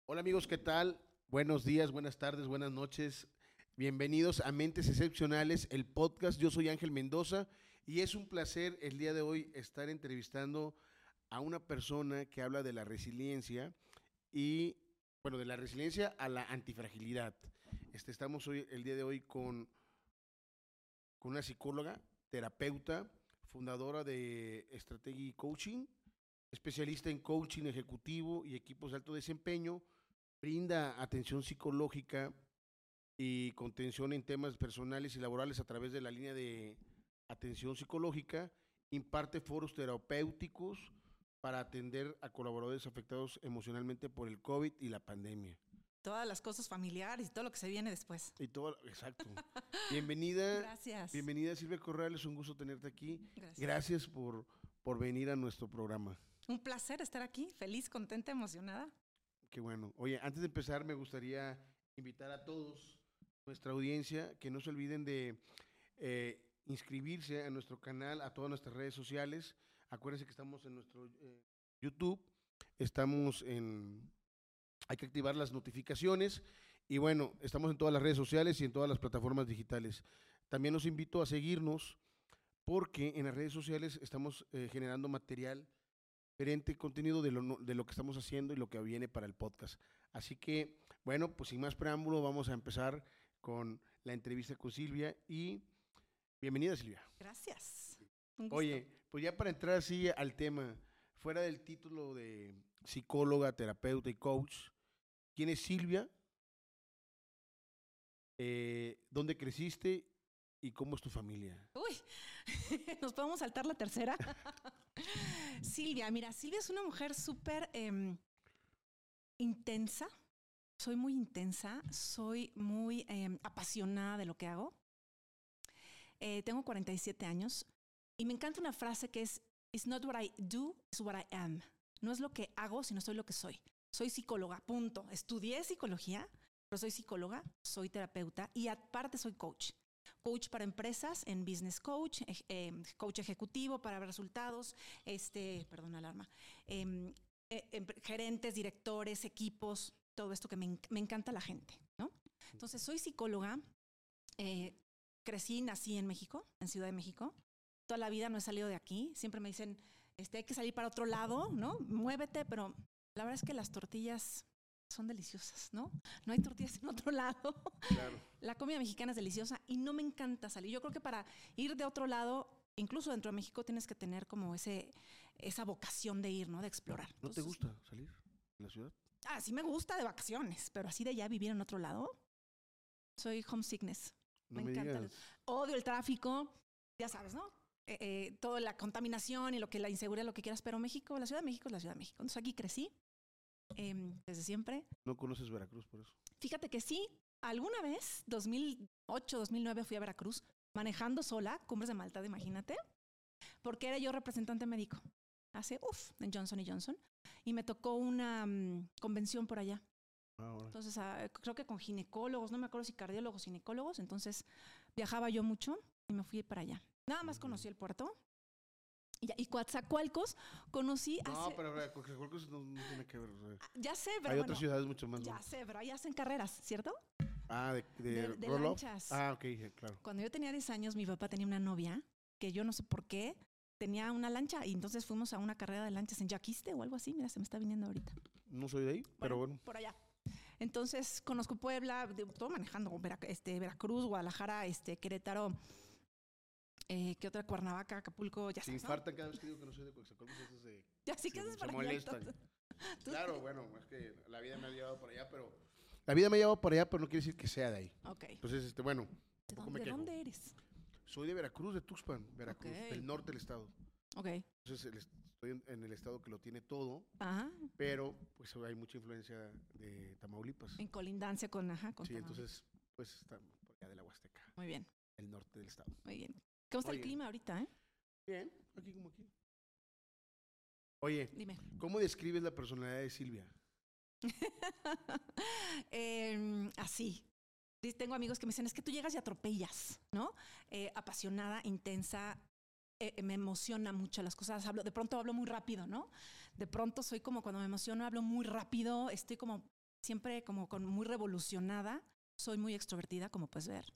Hola amigos, ¿qué tal? Buenos días, buenas tardes, buenas noches. Bienvenidos a Mentes Excepcionales, el podcast. Yo soy Ángel Mendoza y es un placer el día de hoy estar entrevistando a una persona que habla de la resiliencia y, bueno, de la resiliencia a la antifragilidad. Estamos hoy, el día de hoy con una psicóloga, terapeuta, fundadora de Strategy Coaching, especialista en coaching ejecutivo y equipos de alto desempeño. Brinda atención psicológica y contención en temas personales y laborales a través de la línea de atención psicológica. Imparte foros terapéuticos para atender a colaboradores afectados emocionalmente por el COVID y la pandemia. Todas las cosas familiares y todo lo que se viene después. Y todo, exacto. Bienvenida. Gracias. Bienvenida, Silvia Corral, es un gusto tenerte aquí. Gracias. Gracias por venir a nuestro programa. Un placer estar aquí, feliz, contenta, emocionada. Qué bueno. Oye, antes de empezar me gustaría invitar a todos, nuestra audiencia, que no se olviden de inscribirse a nuestro canal, a todas nuestras redes sociales. Acuérdense que estamos en nuestro YouTube, hay que activar las notificaciones y bueno, estamos en todas las redes sociales y en todas las plataformas digitales. También los invito a seguirnos porque en las redes sociales estamos generando material diferente, contenido de lo que estamos haciendo y lo que viene para el podcast. Así que, bueno, pues sin más preámbulo, vamos a empezar con la entrevista con Silvia y bienvenida, Silvia. Gracias. Un gusto. Oye, pues ya para entrar así al tema, fuera del título de psicóloga, terapeuta y coach, ¿quién es Silvia? ¿Dónde creciste y cómo es tu familia? Uy, nos podemos saltar la tercera. Silvia, mira, Silvia es una mujer súper intensa. Soy muy intensa, soy muy apasionada de lo que hago. Tengo 47 años y me encanta una frase que es "It's not what I do, it's what I am". No es lo que hago, sino soy lo que soy. Soy psicóloga, punto. Estudié psicología, pero soy psicóloga, soy terapeuta y aparte soy coach. Coach para empresas en business coach, coach ejecutivo para ver resultados, perdón, alarma, gerentes, directores, equipos, todo esto que me encanta la gente, ¿no? Entonces soy psicóloga, crecí, nací en México, en Ciudad de México. Toda la vida no he salido de aquí. Siempre me dicen, hay que salir para otro lado, ¿no? Muévete, pero la verdad es que las tortillas son deliciosas, ¿no? No hay tortillas en otro lado. Claro. La comida mexicana es deliciosa y no me encanta salir. Yo creo que para ir de otro lado, incluso dentro de México, tienes que tener como esa vocación de ir, ¿no? De explorar. ¿No te gusta salir en la ciudad? Sí me gusta de vacaciones, pero así de ya vivir en otro lado, soy homesickness. No me encanta. digas. Odio el tráfico, ya sabes, ¿no? Toda la contaminación y la inseguridad, lo que quieras, pero México, la Ciudad de México es la Ciudad de México. Entonces aquí crecí desde siempre. ¿No conoces Veracruz por eso? Fíjate que sí, alguna vez, 2008, 2009, fui a Veracruz manejando sola, Cumbres de Malta, imagínate, porque era yo representante médico en Johnson & Johnson, y me tocó una convención por allá. Entonces, creo que con ginecólogos, no me acuerdo si cardiólogos, ginecólogos, entonces viajaba yo mucho y me fui para allá. Nada más conocí el puerto. Y Coatzacoalcos conocí No, hace... pero Coatzacoalcos no tiene que ver. O sea, ya sé, pero hay bueno, otras ciudades mucho más. Ya sé, pero ahí hacen carreras, ¿cierto? De lanchas. Ok, claro. Cuando yo tenía 10 años, mi papá tenía una novia que yo no sé por qué tenía una lancha y entonces fuimos a una carrera de lanchas en Yaquiste o algo así. Mira, se me está viniendo ahorita. No soy de ahí, pero bueno. Por allá. Entonces conozco Puebla, todo manejando Veracruz, Guadalajara, Querétaro, ¿qué otra? Cuernavaca, Acapulco, ya sabes. Se infartan cada vez que digo que no soy de Coatzacoalcos. Ya sí que haces para allá. Molestan. Claro, bueno, es que la vida me ha llevado por allá, pero... La vida me ha llevado por allá, pero no quiere decir que sea de ahí. Ok. Entonces, bueno. ¿De dónde eres? Soy de Veracruz, de Tuxpan, Veracruz, del norte del estado. Ok. Entonces, estoy en el estado que lo tiene todo. Ajá. Pero, pues, hay mucha influencia de Tamaulipas. En colindancia con sí, Tamaulipas. Entonces, pues, está por allá de la Huasteca. Muy bien. El norte del estado. Muy bien. ¿Cómo está el clima ahorita, Bien, aquí como aquí. Oye, dime. ¿Cómo describes la personalidad de Silvia? Así. Tengo amigos que me dicen, es que tú llegas y atropellas, ¿no? Apasionada, intensa, me emociona mucho las cosas. De pronto hablo muy rápido, ¿no? De pronto soy como cuando me emociono, hablo muy rápido, estoy como siempre como muy revolucionada. Soy muy extrovertida, como puedes ver.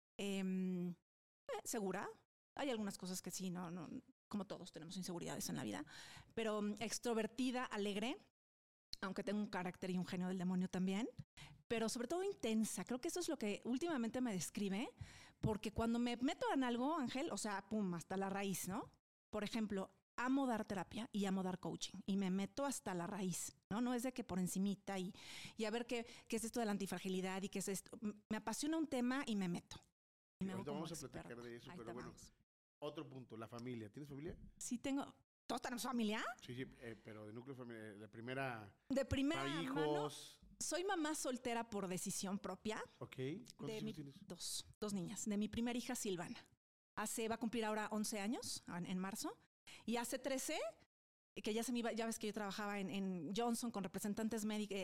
Segura. Hay algunas cosas que sí, no, como todos tenemos inseguridades en la vida. Pero extrovertida, alegre, aunque tengo un carácter y un genio del demonio también. Pero sobre todo intensa. Creo que eso es lo que últimamente me describe. Porque cuando me meto en algo, Ángel, o sea, pum, hasta la raíz, ¿no? Por ejemplo, amo dar terapia y amo dar coaching. Y me meto hasta la raíz, ¿no? No es de que por encimita y a ver qué es esto de la antifragilidad y qué es esto. Me apasiona un tema y me meto. Y me ahorita hago vamos a experta. platicar de eso, Ahí pero bueno. vamos. Otro punto, la familia. ¿Tienes familia? Sí tengo. ¿Todos tenemos familia? Sí, pero de núcleo familiar, de primera... De primera mano. Hijos... Soy mamá soltera por decisión propia. Ok. ¿Cuántos hijos tienes? Dos niñas. De mi primera hija, Silvana. Va a cumplir ahora 11 años, en marzo. Y hace 13, que ya se me iba, ya ves que yo trabajaba en Johnson como representante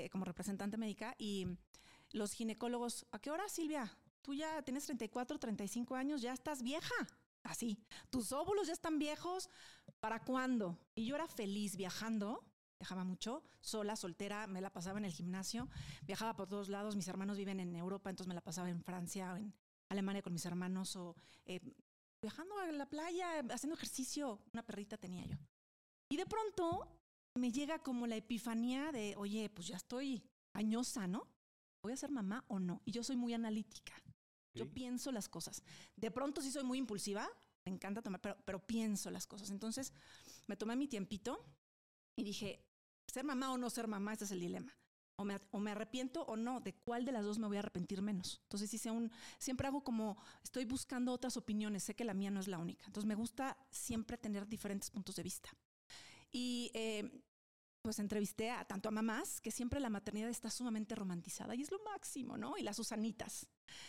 médica, y los ginecólogos, ¿a qué hora, Silvia? Tú ya tienes 34, 35 años, ya estás vieja. Así. Tus óvulos ya están viejos. ¿Para cuándo? Y yo era feliz viajando. Viajaba mucho, sola, soltera, me la pasaba en el gimnasio, viajaba por todos lados, mis hermanos viven en Europa, entonces me la pasaba en Francia o en Alemania con mis hermanos, o viajando a la playa, haciendo ejercicio, una perrita tenía yo. Y de pronto me llega como la epifanía de, oye, pues ya estoy añosa, ¿no? ¿Voy a ser mamá o no? Y yo soy muy analítica, yo pienso las cosas. De pronto sí soy muy impulsiva, me encanta tomar, pero pienso las cosas. Entonces me tomé mi tiempito y dije, ser mamá o no ser mamá, ese es el dilema. O me arrepiento o no, ¿de cuál de las dos me voy a arrepentir menos? Entonces siempre hago como, estoy buscando otras opiniones, sé que la mía no es la única. Entonces me gusta siempre tener diferentes puntos de vista. Y pues entrevisté tanto a mamás, que siempre la maternidad está sumamente romantizada y es lo máximo, ¿no? Y las Susanitas.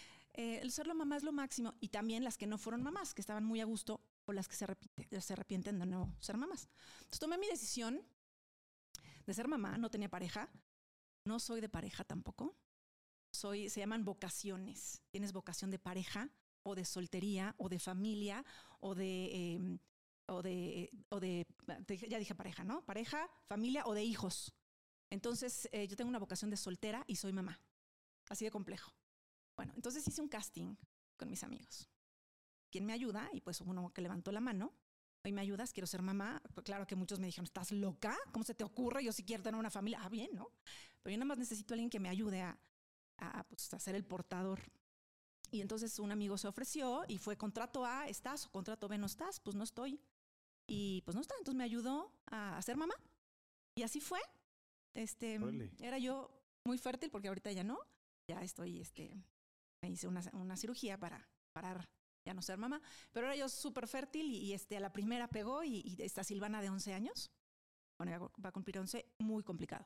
El ser la mamá es lo máximo. Y también las que no fueron mamás, que estaban muy a gusto, o las que se arrepienten de no ser mamás. Entonces tomé mi decisión de ser mamá, no tenía pareja, no soy de pareja tampoco. Se llaman vocaciones. Tienes vocación de pareja, o de soltería, o de familia, ya dije pareja, ¿no? Pareja, familia o de hijos. Entonces, yo tengo una vocación de soltera y soy mamá. Así de complejo. Bueno, entonces hice un casting con mis amigos. ¿Quién me ayuda? Y pues uno que levantó la mano. Hoy me ayudas, quiero ser mamá. Pues claro que muchos me dijeron, ¿estás loca? ¿Cómo se te ocurre? Yo sí quiero tener una familia. Ah, bien, ¿no? Pero yo nada más necesito a alguien que me ayude a ser el portador. Y entonces un amigo se ofreció y fue contrato A, ¿estás? O contrato B, ¿no estás? Pues no estoy. Y pues no está. Entonces me ayudó a ser mamá. Y así fue. Era yo muy fértil porque ahorita ya no. Ya estoy, me hice una cirugía para parar ya no ser mamá, pero era yo súper fértil y a la primera pegó y esta Silvana de 11 años, bueno, va a cumplir 11, muy complicado,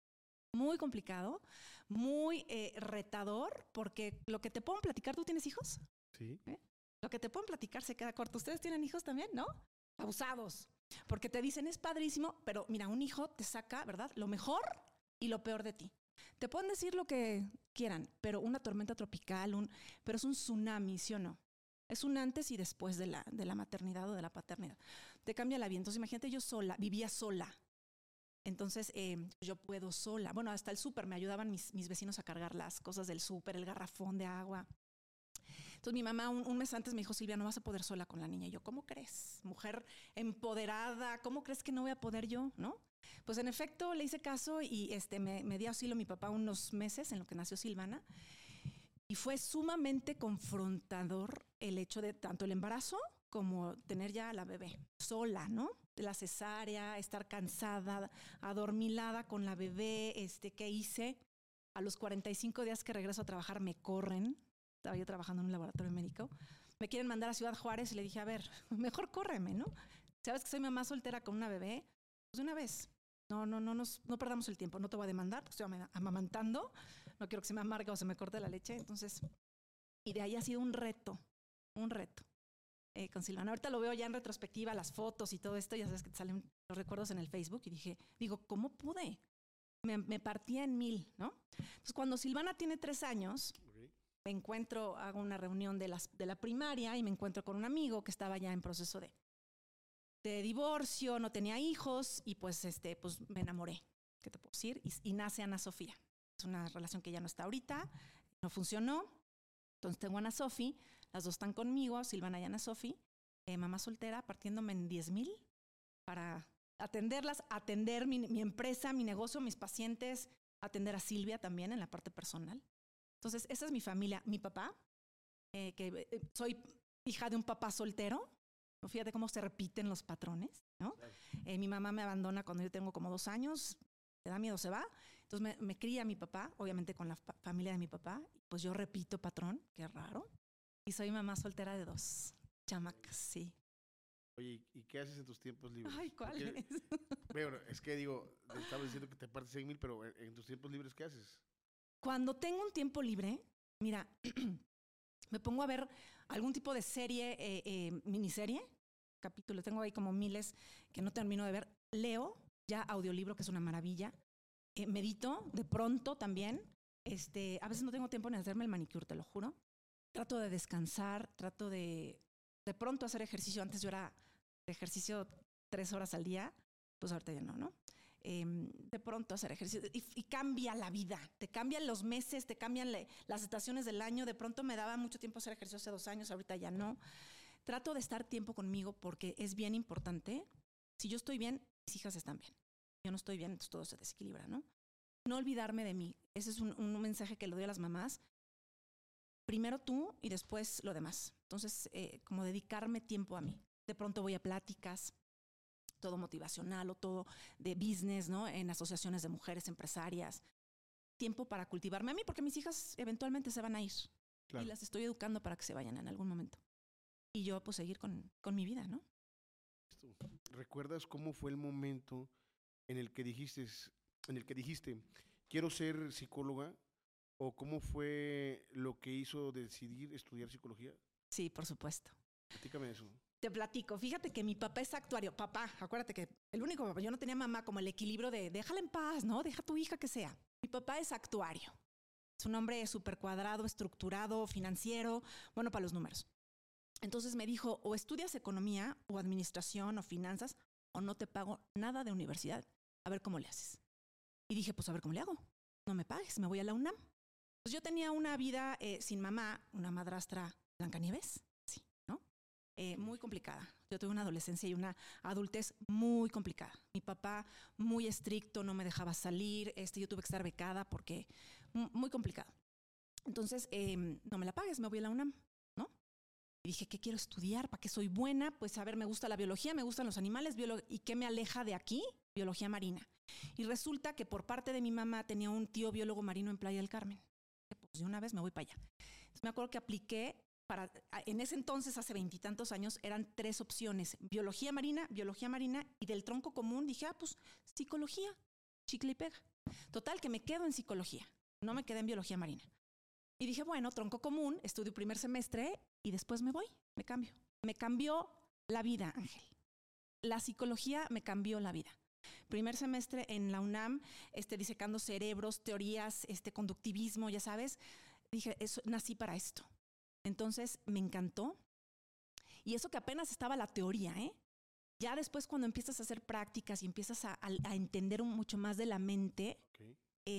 muy retador, porque lo que te puedo platicar, ¿tú tienes hijos? Sí. Lo que te pueden platicar se queda corto. ¿Ustedes tienen hijos también, no? Abusados, porque te dicen es padrísimo, pero mira, un hijo te saca, ¿verdad? Lo mejor y lo peor de ti. Te pueden decir lo que quieran, pero una tormenta tropical, pero es un tsunami, ¿sí o no? Es un antes y después de la maternidad o de la paternidad. Te cambia la vida. Entonces, imagínate, yo vivía sola. Entonces, yo puedo sola. Bueno, hasta el súper me ayudaban mis vecinos a cargar las cosas del súper, el garrafón de agua. Entonces, mi mamá un mes antes me dijo, Silvia, no vas a poder sola con la niña. Y yo, ¿cómo crees? Mujer empoderada, ¿cómo crees que no voy a poder yo? ¿No? Pues en efecto le hice caso y me dio asilo mi papá unos meses en lo que nació Silvana. Y fue sumamente confrontador el hecho de tanto el embarazo como tener ya a la bebé sola, ¿no? De la cesárea, estar cansada, adormilada con la bebé. ¿Qué hice? A los 45 días que regreso a trabajar me corren. Estaba yo trabajando en un laboratorio médico. Me quieren mandar a Ciudad Juárez y le dije, a ver, mejor córreme, ¿no? ¿Sabes que soy mamá soltera con una bebé? Pues de una vez. No perdamos el tiempo, no te voy a demandar, estoy amamantando, no quiero que se me amargue o se me corte la leche. Entonces, y de ahí ha sido un reto con Silvana. Ahorita lo veo ya en retrospectiva, las fotos y todo esto, ya sabes que te salen los recuerdos en el Facebook y digo, ¿cómo pude? Me partía en 1000, ¿no? Entonces, cuando Silvana tiene 3 años, me encuentro, hago una reunión de la primaria y me encuentro con un amigo que estaba ya en proceso de divorcio, no tenía hijos y pues me enamoré, ¿qué te puedo decir? Y nace Ana Sofía. Es una relación que ya no está ahorita, no funcionó. Entonces tengo a Ana Sofi, las dos están conmigo, Silvana y Ana Sofi, mamá soltera, partiéndome en 10,000 para atenderlas, atender mi empresa, mi negocio, mis pacientes, atender a Silvia también en la parte personal. Entonces, esa es mi familia. Mi papá, soy hija de un papá soltero. Fíjate cómo se repiten los patrones, ¿no? Claro. Mi mamá me abandona cuando yo tengo como 2 años, te da miedo, se va. Entonces me cría mi papá, obviamente con la familia de mi papá. Pues yo repito patrón, qué raro. Y soy mamá soltera de 2 chamacas, sí. Oye, ¿y qué haces en tus tiempos libres? Ay, ¿cuáles? Bueno, es que digo, te estaba diciendo que te partes 6,000, pero en tus tiempos libres, ¿qué haces? Cuando tengo un tiempo libre, mira, me pongo a ver algún tipo de serie, miniserie, capítulos, tengo ahí como miles que no termino de ver. Leo, ya audiolibro, que es una maravilla. Medito, de pronto también. A veces no tengo tiempo ni hacerme el manicure, te lo juro. Trato de descansar, trato de pronto hacer ejercicio. Antes yo era de ejercicio 3 horas al día, pues ahorita ya no. De pronto hacer ejercicio y cambia la vida, te cambian los meses, te cambian las estaciones del año. De pronto me daba mucho tiempo hacer ejercicio hace 2 años, ahorita ya no. Trato de estar tiempo conmigo porque es bien importante. Si yo estoy bien, mis hijas están bien. Yo no estoy bien, entonces todo se desequilibra, ¿no? No olvidarme de mí. Ese es un mensaje que le doy a las mamás. Primero tú y después lo demás. Entonces, como dedicarme tiempo a mí. De pronto voy a pláticas, todo motivacional o todo de business, ¿no? En asociaciones de mujeres empresarias. Tiempo para cultivarme a mí, porque mis hijas eventualmente se van a ir. Claro. Y las estoy educando para que se vayan en algún momento. Y yo, pues, seguir con mi vida, ¿no? ¿Recuerdas cómo fue el momento en el que dijiste, quiero ser psicóloga? ¿O cómo fue lo que hizo decidir estudiar psicología? Sí, por supuesto. Platícame eso. Te platico. Fíjate que mi papá es actuario. Papá, acuérdate que el único papá, yo no tenía mamá, como el equilibrio de déjala en paz, ¿no? Deja a tu hija que sea. Mi papá es actuario. Es un hombre súper cuadrado, estructurado, financiero, bueno para los números. Entonces me dijo, o estudias economía, o administración, o finanzas, o no te pago nada de universidad. A ver cómo le haces. Y dije, pues a ver cómo le hago. No me pagues, me voy a la UNAM. Pues yo tenía una vida sin mamá, una madrastra Blancanieves, sí, ¿no? Muy complicada. Yo tuve una adolescencia y una adultez muy complicada. Mi papá muy estricto, no me dejaba salir. Yo tuve que estar becada porque muy complicado. Entonces, no me la pagues, me voy a la UNAM, ¿no? Y dije, ¿qué quiero estudiar? ¿Para qué soy buena? Pues a ver, me gusta la biología, me gustan los animales, ¿y qué me aleja de aquí? Biología marina. Y resulta que por parte de mi mamá tenía un tío biólogo marino en Playa del Carmen. Pues de una vez me voy para allá. Entonces me acuerdo que apliqué en ese entonces, hace 20 y tantos años, eran 3 opciones: biología marina, y del tronco común dije, pues psicología, chicle y pega. Total, que me quedo en psicología, no me quedé en biología marina. Y dije, bueno, tronco común, estudio primer semestre y después me voy, me cambio. Me cambió la vida, Ángel. La psicología me cambió la vida. Primer semestre en la UNAM, disecando cerebros, teorías, conductivismo, ya sabes. Dije, nací para esto. Entonces me encantó. Y eso que apenas estaba la teoría, ¿eh? Ya después, cuando empiezas a hacer prácticas y empiezas a entender mucho más de la mente, okay.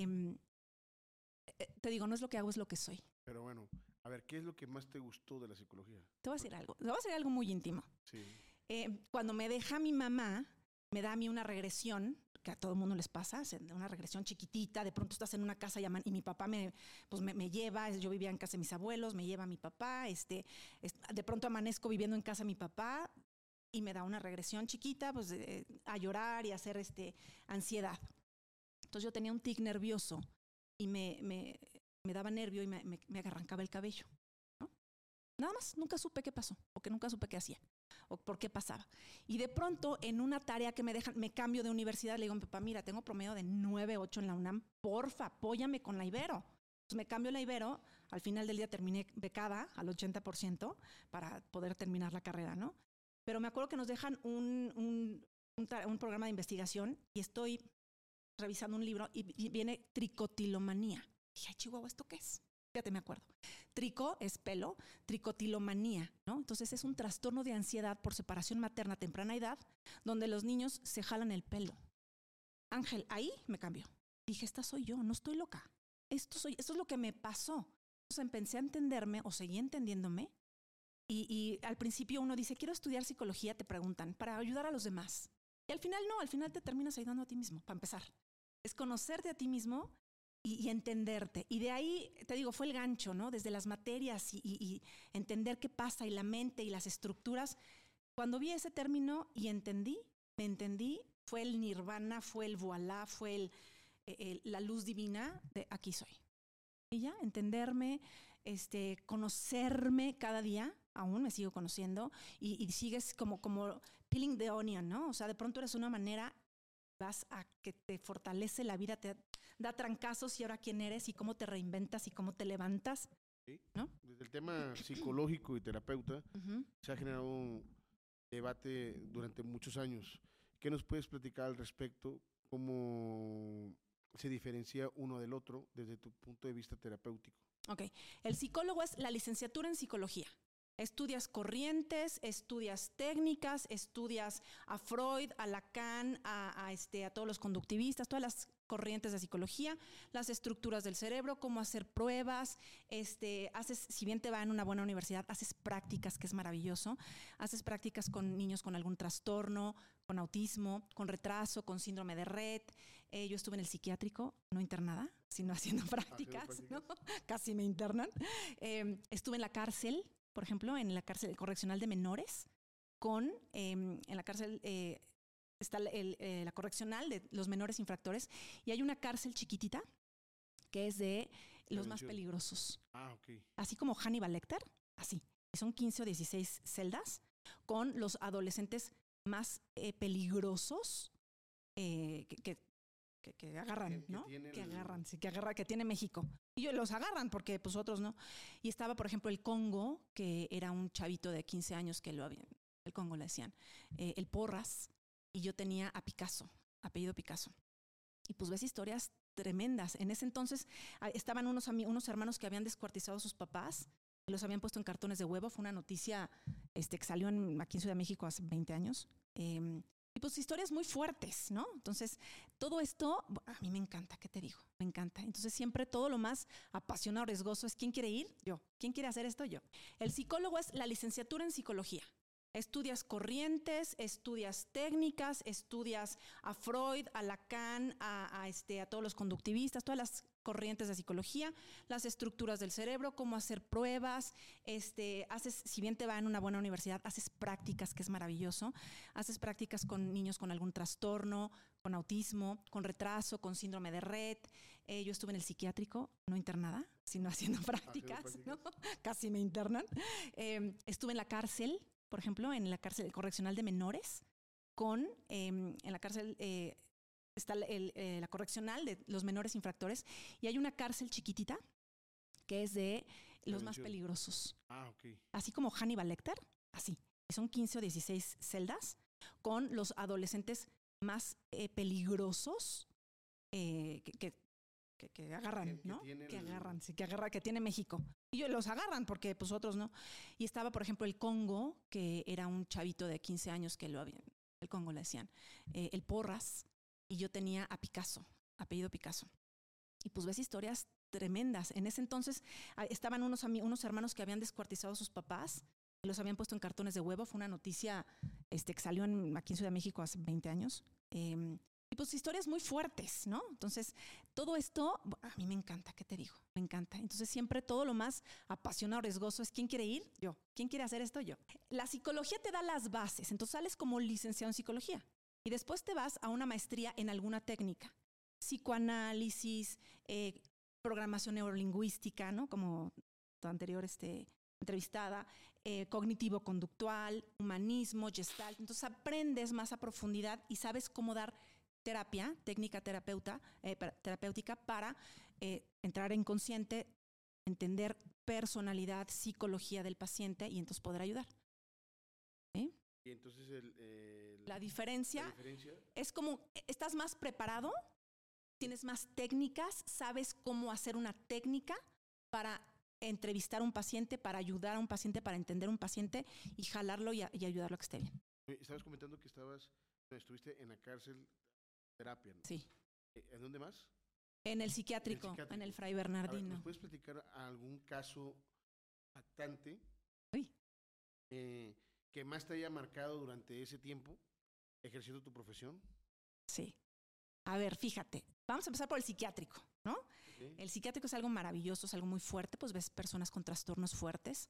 Te digo, no es lo que hago, es lo que soy. Pero bueno, a ver, ¿qué es lo que más te gustó de la psicología? Te voy a decir algo muy íntimo. Sí. Cuando me deja mi mamá, me da a mí una regresión, que a todo el mundo les pasa, una regresión chiquitita. De pronto estás en una casa y mi papá me lleva. Yo vivía en casa de mis abuelos, me lleva mi papá. De pronto amanezco viviendo en casa de mi papá y me da una regresión chiquita, pues a llorar y a hacer ansiedad. Entonces yo tenía un tic nervioso y me daba nervio y me arrancaba el cabello, ¿no? Nada más, nunca supe qué pasó, porque nunca supe qué hacía o por qué pasaba. Y de pronto, en una tarea que me cambio de universidad, le digo a mi papá, mira, tengo promedio de 9.8 en la UNAM, porfa, apóyame con la Ibero. Entonces me cambio a la Ibero, al final del día terminé becada al 80% para poder terminar la carrera, ¿no? Pero me acuerdo que nos dejan un programa de investigación y estoy revisando un libro y viene tricotilomanía. Dije, ay, Chihuahua, ¿esto qué es? Fíjate, me acuerdo. Trico es pelo, tricotilomanía, ¿no? Entonces es un trastorno de ansiedad por separación materna a temprana edad, donde los niños se jalan el pelo. Ángel, ahí me cambió. Dije, esta soy yo, no estoy loca. esto es lo que me pasó. Entonces empecé a entenderme o seguí entendiéndome. Y al principio uno dice, quiero estudiar psicología, te preguntan, para ayudar a los demás. Y al final no, al final te terminas ayudando a ti mismo, para empezar. Es conocerte a ti mismo y entenderte. Y de ahí, te digo, fue el gancho, ¿no? Desde las materias y entender qué pasa y la mente y las estructuras. Cuando vi ese término y me entendí, fue el nirvana, fue el voilá, fue la luz divina de aquí soy. Y ya, entenderme, conocerme cada día, aún me sigo conociendo, y sigues como peeling the onion, ¿no? O sea, de pronto eres una manera, vas a que te fortalece la vida, te da trancazos y ahora quién eres y cómo te reinventas y cómo te levantas, Sí. ¿no? Desde el tema psicológico y terapeuta Uh-huh. se ha generado un debate durante muchos años. ¿Qué nos puedes platicar al respecto? ¿Cómo se diferencia uno del otro desde tu punto de vista terapéutico? Ok, el psicólogo es la licenciatura en psicología. Estudias corrientes, estudias técnicas, estudias a Freud, a Lacan, a todos los conductivistas, todas las corrientes de psicología, las estructuras del cerebro, cómo hacer pruebas, haces, si bien te va en una buena universidad, haces prácticas, que es maravilloso, haces prácticas con niños con algún trastorno, con autismo, con retraso, con síndrome de Rett. Yo estuve en el psiquiátrico, no internada, sino haciendo prácticas, ¿no? Casi me internan. Estuve en la cárcel, por ejemplo, en la cárcel correccional de menores, en la cárcel está la correccional de los menores infractores, y hay una cárcel chiquitita que es de los más peligrosos. Ah, ok. Así como Hannibal Lecter, así. Son 15 o 16 celdas con los adolescentes más peligrosos que agarran, ¿no? Que tiene México. Y los agarran porque pues otros no. Y estaba, por ejemplo, el Congo, que era un chavito de 15 años que el Congo le decían, el Porras, y yo tenía a Picasso, apellido Picasso. Y pues ves historias tremendas. En ese entonces estaban unos hermanos que habían descuartizado a sus papás, y los habían puesto en cartones de huevo. Fue una noticia que salió aquí en Ciudad de México hace 20 años. Y pues historias muy fuertes, ¿no? Entonces, todo esto, a mí me encanta, ¿qué te digo? Me encanta. Entonces, siempre todo lo más apasionado, riesgoso es ¿quién quiere ir? Yo. ¿Quién quiere hacer esto? Yo. El psicólogo es la licenciatura en psicología. Estudias corrientes, estudias técnicas, estudias a Freud, a Lacan, a todos los conductivistas, todas las corrientes de psicología, las estructuras del cerebro, cómo hacer pruebas, haces, si bien te va en una buena universidad, haces prácticas, que es maravilloso, haces prácticas con niños con algún trastorno, con autismo, con retraso, con síndrome de Rett. Yo estuve en el psiquiátrico, no internada, sino haciendo prácticas, ¿no? Casi me internan. Estuve en la cárcel, por ejemplo, en la cárcel correccional de menores, en la cárcel está la correccional de los menores infractores, y hay una cárcel chiquitita que es de los más peligrosos. Ah, ok. Así como Hannibal Lecter, así. Son 15 o 16 celdas con los adolescentes más peligrosos que agarran, ¿no? Que tiene México. Y los agarran porque pues otros no. Y estaba, por ejemplo, el Congo, que era un chavito de 15 años que el Congo le decían, el Porras, y yo tenía a Picasso, apellido Picasso. Y pues ves historias tremendas. En ese entonces estaban unos hermanos que habían descuartizado a sus papás, y los habían puesto en cartones de huevo. Fue una noticia que salió aquí en Ciudad de México hace 20 años. Y pues historias muy fuertes, ¿no? Entonces, todo esto, a mí me encanta, ¿qué te digo? Me encanta. Entonces, siempre todo lo más apasionado, riesgoso es ¿quién quiere ir? Yo. ¿Quién quiere hacer esto? Yo. La psicología te da las bases, entonces sales como licenciado en psicología. Y después te vas a una maestría en alguna técnica. Psicoanálisis, programación neurolingüística, ¿no? Como tu anterior entrevistada, cognitivo-conductual, humanismo, gestalt. Entonces aprendes más a profundidad y sabes cómo dar técnica terapéutica para entrar en consciente, entender personalidad, psicología del paciente y entonces poder ayudar. ¿Sí? Y entonces la diferencia es como estás más preparado, tienes más técnicas, sabes cómo hacer una técnica para entrevistar a un paciente, para ayudar a un paciente, para entender a un paciente y jalarlo y ayudarlo a que esté bien. Estabas comentando que estuviste en la cárcel terapia, ¿no? Sí. ¿En dónde más? En el psiquiátrico, en el Fray Bernardino. ¿Nos puedes platicar algún caso impactante Uy. Que más te haya marcado durante ese tiempo ejerciendo tu profesión? Sí. A ver, fíjate, vamos a empezar por el psiquiátrico, ¿no? Okay. El psiquiátrico es algo maravilloso, es algo muy fuerte, pues ves personas con trastornos fuertes.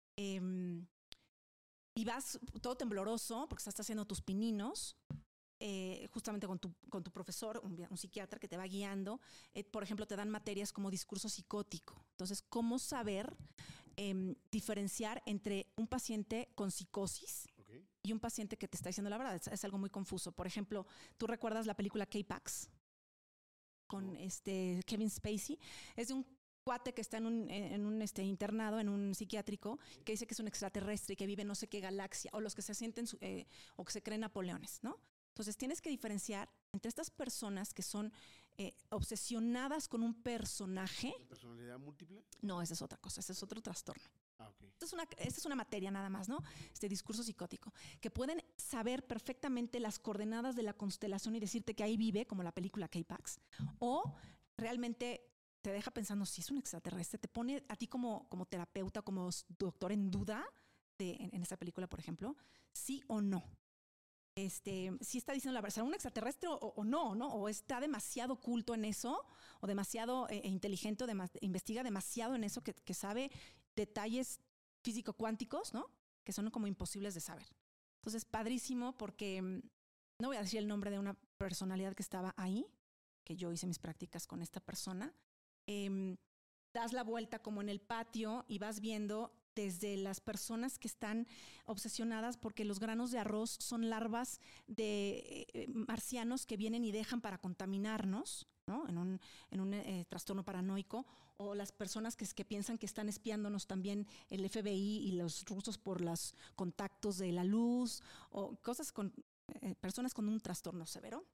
Y vas todo tembloroso porque estás haciendo tus pininos, justamente con tu profesor, un psiquiatra que te va guiando. Por ejemplo, te dan materias como discurso psicótico. Entonces, ¿cómo saber diferenciar entre un paciente con psicosis y un paciente que te está diciendo la verdad? Es algo muy confuso. Por ejemplo, ¿tú recuerdas la película K-Pax? Con Kevin Spacey. Es de un cuate que está en un internado, en un psiquiátrico, que dice que es un extraterrestre y que vive en no sé qué galaxia, o los que se sienten o que se creen Napoleones, ¿no? Entonces tienes que diferenciar entre estas personas que son obsesionadas con un personaje. ¿La personalidad múltiple? No, esa es otra cosa, ese es otro trastorno. Okay. Esta es una materia nada más, ¿no? Discurso psicótico, que pueden saber perfectamente las coordenadas de la constelación y decirte que ahí vive, como la película K-Pax, o realmente te deja pensando si es un extraterrestre, te pone a ti como terapeuta, como doctor en duda en esa película, por ejemplo, sí o no. Si está diciendo la verdad, ¿será un extraterrestre o no, ¿no? O está demasiado culto en eso, o demasiado inteligente, investiga demasiado en eso, que sabe detalles físico-cuánticos, ¿no? Que son como imposibles de saber. Entonces, padrísimo, porque no voy a decir el nombre de una personalidad que estaba ahí, que yo hice mis prácticas con esta persona. Das la vuelta como en el patio y vas viendo desde las personas que están obsesionadas porque los granos de arroz son larvas de marcianos que vienen y dejan para contaminarnos, ¿no? En un trastorno paranoico, o las personas que piensan que están espiándonos también el FBI y los rusos por los contactos de la luz, o cosas con personas con un trastorno severo.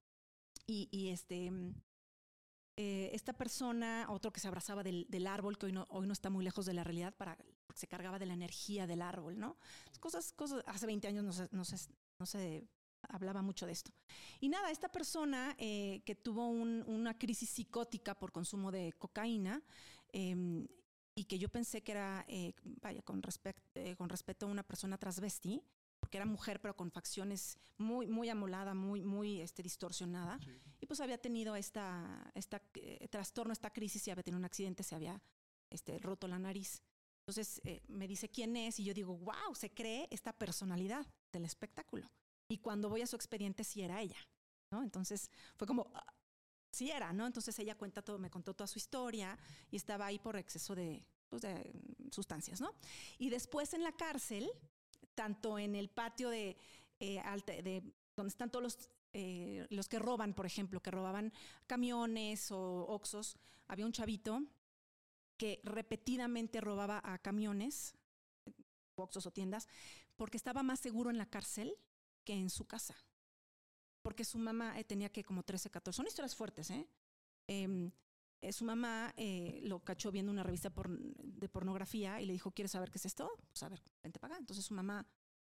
Esta persona, otro que se abrazaba del árbol, que hoy no está muy lejos de la realidad, porque se cargaba de la energía del árbol, ¿no? Cosas hace 20 años no se hablaba mucho de esto. Y nada, esta persona que tuvo una crisis psicótica por consumo de cocaína, y que yo pensé que era, con respeto a una persona transvesti, porque era mujer, pero con facciones muy, muy amolada, muy distorsionada. Sí. Y pues había tenido trastorno, esta crisis, y había tenido un accidente, se había roto la nariz. Entonces me dice quién es, y yo digo, wow, se cree esta personalidad del espectáculo. Y cuando voy a su expediente, sí era ella, ¿no? Entonces fue como, sí era, ¿no? Entonces ella me contó toda su historia, y estaba ahí por exceso de sustancias, ¿no? Y después en la cárcel, tanto en el patio de donde están todos los que roban, por ejemplo, que robaban camiones o oxxos, había un chavito que repetidamente robaba a camiones, oxxos o tiendas, porque estaba más seguro en la cárcel que en su casa. Porque su mamá tenía que como 13, 14, son historias fuertes, su mamá lo cachó viendo una revista de pornografía y le dijo, ¿quieres saber qué es esto? Pues a ver, vente para acá. Entonces su mamá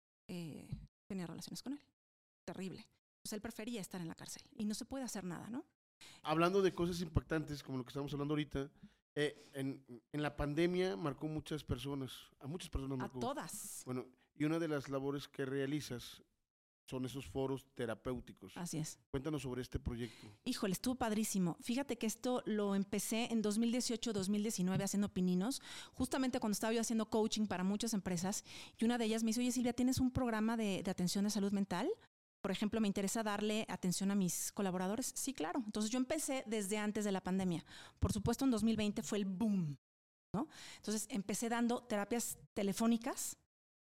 tenía relaciones con él. Terrible. Pues él prefería estar en la cárcel y no se puede hacer nada, ¿no? Hablando de cosas impactantes, como lo que estamos hablando ahorita, en la pandemia marcó muchas personas, a muchas personas marcó. A todas. Bueno, y una de las labores que realizas son esos foros terapéuticos. Así es. Cuéntanos sobre este proyecto. Híjole, estuvo padrísimo. Fíjate que esto lo empecé en 2018-2019 haciendo pininos, justamente cuando estaba yo haciendo coaching para muchas empresas, y una de ellas me dice, oye Silvia, ¿tienes un programa de atención de salud mental? Por ejemplo, ¿me interesa darle atención a mis colaboradores? Sí, claro. Entonces yo empecé desde antes de la pandemia. Por supuesto, en 2020 fue el boom, ¿no? Entonces empecé dando terapias telefónicas,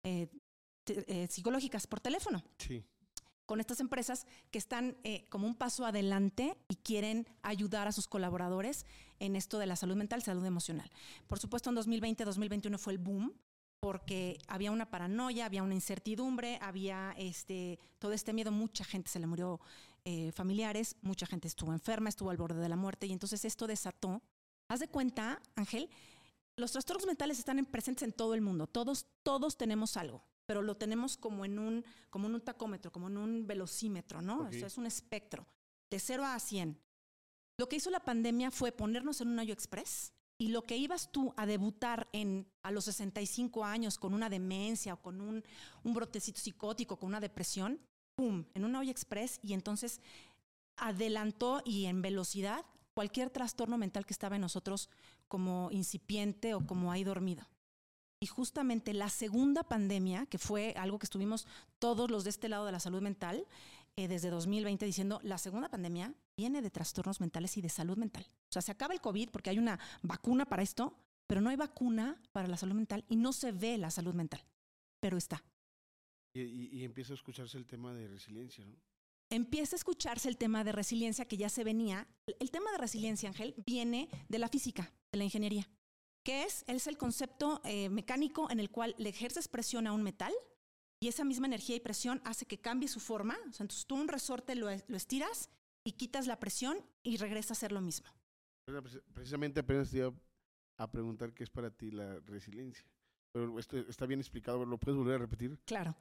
psicológicas por teléfono. Sí. Con estas empresas que están como un paso adelante y quieren ayudar a sus colaboradores en esto de la salud mental, salud emocional. Por supuesto, en 2020, 2021 fue el boom, porque había una paranoia, había una incertidumbre, había todo este miedo. Mucha gente se le murió familiares, mucha gente estuvo enferma, estuvo al borde de la muerte, y entonces esto desató. Haz de cuenta, Ángel, los trastornos mentales están presentes en todo el mundo. Todos tenemos algo, pero lo tenemos como en un tacómetro, como en un velocímetro, ¿no? Okay. Eso es un espectro, de 0 a 100. Lo que hizo la pandemia fue ponernos en un hoyo express, y lo que ibas tú a debutar a los 65 años con una demencia o con un brotecito psicótico, con una depresión, ¡pum!, en un hoyo express, y entonces adelantó y en velocidad cualquier trastorno mental que estaba en nosotros como incipiente o como ahí dormido. Y justamente la segunda pandemia, que fue algo que estuvimos todos los de este lado de la salud mental, desde 2020 diciendo, la segunda pandemia viene de trastornos mentales y de salud mental. O sea, se acaba el COVID porque hay una vacuna para esto, pero no hay vacuna para la salud mental y no se ve la salud mental, pero está. Y empieza a escucharse el tema de resiliencia, ¿no? Empieza a escucharse el tema de resiliencia que ya se venía. El tema de resiliencia, Ángel, viene de la física, de la ingeniería. ¿Qué es? Es el concepto mecánico en el cual le ejerces presión a un metal y esa misma energía y presión hace que cambie su forma. O sea, entonces tú un resorte lo estiras y quitas la presión y regresa a hacer lo mismo. Precisamente apenas te iba a preguntar qué es para ti la resiliencia. Pero esto está bien explicado, ¿lo puedes volver a repetir? Claro.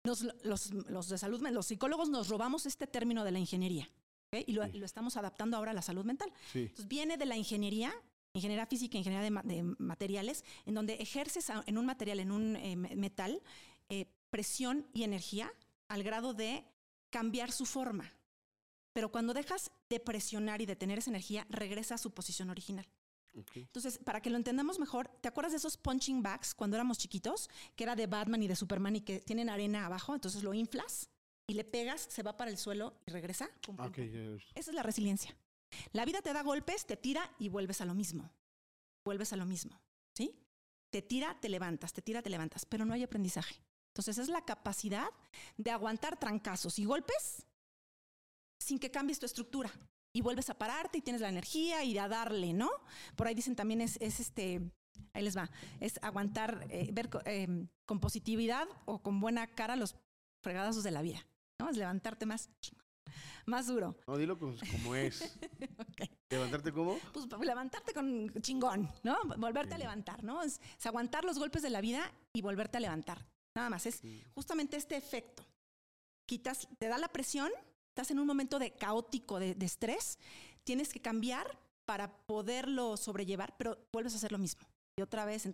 Los de salud, los psicólogos nos robamos este término de la ingeniería, ¿okay? Y lo estamos adaptando ahora a la salud mental. Sí. Entonces viene de la ingeniería física, ingeniería de materiales, en donde ejerces en un material, en un metal, presión y energía al grado de cambiar su forma. Pero cuando dejas de presionar y de tener esa energía, regresa a su posición original. Okay. Entonces, para que lo entendamos mejor, ¿te acuerdas de esos punching bags cuando éramos chiquitos? Que era de Batman y de Superman y que tienen arena abajo, entonces lo inflas y le pegas, se va para el suelo y regresa. Pum, pum, Okay, pum. Esa es la resiliencia. La vida te da golpes, te tira y vuelves a lo mismo. Vuelves a lo mismo, ¿sí? Te tira, te levantas, pero no hay aprendizaje. Entonces, es la capacidad de aguantar trancazos y golpes sin que cambies tu estructura. Y vuelves a pararte y tienes la energía y a darle, ¿no? Por ahí dicen también ahí les va, es aguantar, ver con positividad o con buena cara los fregadazos de la vida, ¿no? Es levantarte más duro. No, dilo como es. Okay. ¿Levantarte cómo? Pues levantarte con chingón, ¿no? Volverte a levantar, ¿no? Es aguantar los golpes de la vida y volverte a levantar. Nada más, es justamente este efecto. Te da la presión, estás en un momento caótico, de estrés, tienes que cambiar para poderlo sobrellevar, pero vuelves a hacer lo mismo. Y otra vez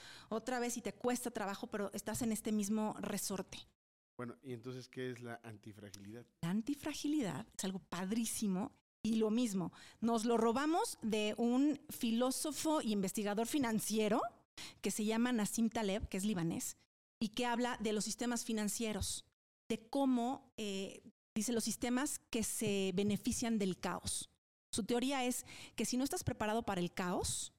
y te cuesta trabajo, pero estás en este mismo resorte. Bueno, ¿y entonces qué es la antifragilidad? La antifragilidad es algo padrísimo y lo mismo. Nos lo robamos de un filósofo y investigador financiero que se llama Nassim Taleb, que es libanés, y que habla de los sistemas financieros, de cómo dice los sistemas que se benefician del caos. Su teoría es que si no estás preparado para el caos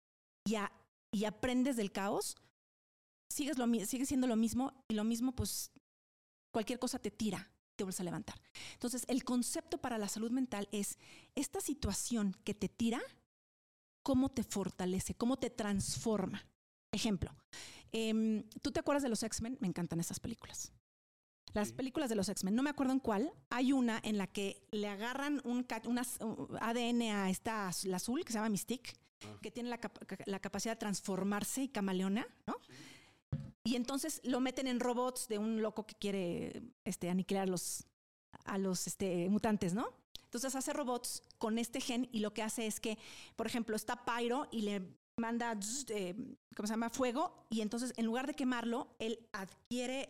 y aprendes del caos, sigue siendo lo mismo y lo mismo, pues cualquier cosa te tira, te vuelves a levantar. Entonces, el concepto para la salud mental es esta situación que te tira, cómo te fortalece, cómo te transforma. Ejemplo, ¿tú te acuerdas de los X-Men? Me encantan esas películas. Las películas de los X-Men, no me acuerdo en cuál, hay una en la que le agarran un ADN a la azul, que se llama Mystique, que tiene la capacidad de transformarse y camaleona, ¿no? Sí. Y entonces lo meten en robots de un loco que quiere aniquilar a los mutantes, ¿no? Entonces hace robots con este gen y lo que hace es que, por ejemplo, está Pyro y le manda, ¿cómo se llama? Fuego, y entonces en lugar de quemarlo, él adquiere,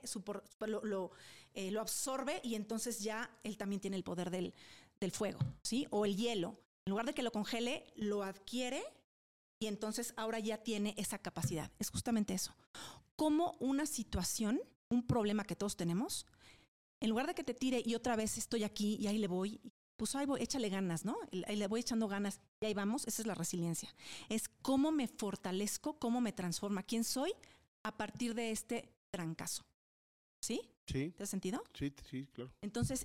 lo absorbe y entonces ya él también tiene el poder del fuego, ¿sí? O el hielo. En lugar de que lo congele, lo adquiere y entonces ahora ya tiene esa capacidad. Es justamente eso. Como una situación, un problema que todos tenemos, en lugar de que te tire y otra vez estoy aquí y ahí le voy, pues ahí voy, échale ganas, ¿no? Ahí le voy echando ganas y ahí vamos. Esa es la resiliencia. Es cómo me fortalezco, cómo me transforma, quién soy a partir de este trancazo. ¿Sí? Sí. ¿Te has sentido? Sí, claro. Entonces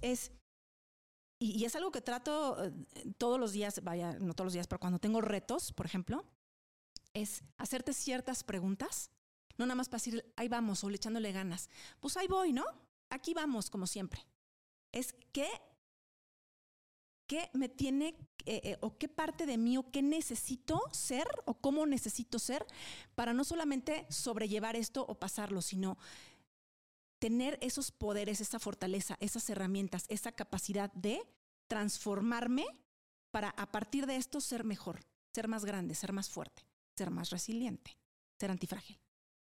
y es algo que trato todos los días, vaya, no todos los días, pero cuando tengo retos, por ejemplo, es hacerte ciertas preguntas, no nada más para decir, ahí vamos, o le echándole ganas. Pues ahí voy, ¿no? Aquí vamos, como siempre. Es ¿qué me tiene, o qué parte de mí, o qué necesito ser, o cómo necesito ser, para no solamente sobrellevar esto o pasarlo, sino tener esos poderes, esa fortaleza, esas herramientas, esa capacidad de transformarme para a partir de esto ser mejor, ser más grande, ser más fuerte, ser más resiliente, ser antifrágil.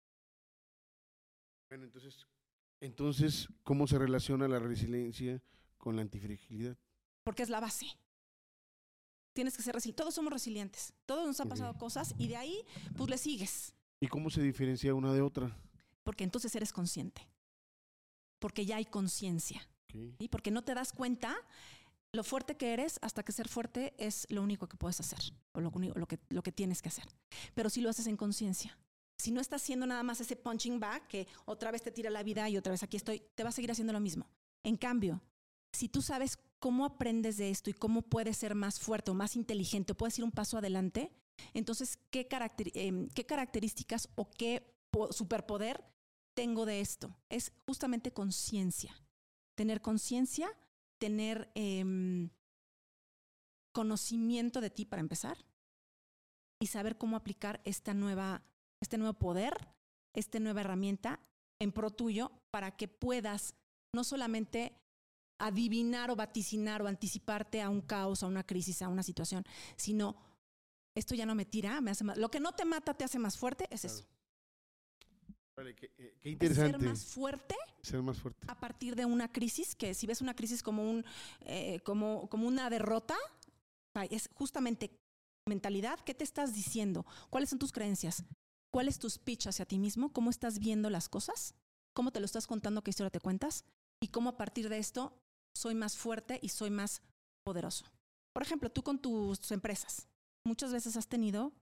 Bueno, entonces, ¿cómo se relaciona la resiliencia con la antifragilidad? Porque es la base. Tienes que ser resiliente. Todos somos resilientes. Todos nos han pasado cosas y de ahí, pues le sigues. ¿Y cómo se diferencia una de otra? Porque entonces eres consciente. Porque ya hay conciencia. Okay. ¿Sí? Porque no te das cuenta lo fuerte que eres hasta que ser fuerte es lo único que puedes hacer. O lo que tienes que hacer. Pero si lo haces en conciencia. Si no estás haciendo nada más ese punching bag que otra vez te tira la vida y otra vez aquí estoy, te va a seguir haciendo lo mismo. En cambio, si tú sabes cómo aprendes de esto y cómo puedes ser más fuerte o más inteligente o puedes ir un paso adelante, entonces, ¿qué características o qué superpoder tengo de esto? Es justamente conciencia. Tener conciencia, tener conocimiento de ti para empezar y saber cómo aplicar este nuevo poder, esta nueva herramienta en pro tuyo para que puedas no solamente adivinar o vaticinar o anticiparte a un caos, a una crisis, a una situación, sino esto ya no me tira, me hace más. Lo que no te mata te hace más fuerte, es eso. Vale, qué interesante. Ser más fuerte a partir de una crisis, que si ves una crisis como una derrota, es justamente mentalidad. ¿Qué te estás diciendo? ¿Cuáles son tus creencias? ¿Cuál es tu speech hacia ti mismo? ¿Cómo estás viendo las cosas? ¿Cómo te lo estás contando? ¿Qué historia te cuentas? Y cómo a partir de esto soy más fuerte y soy más poderoso. Por ejemplo, tú con tus empresas, muchas veces has tenido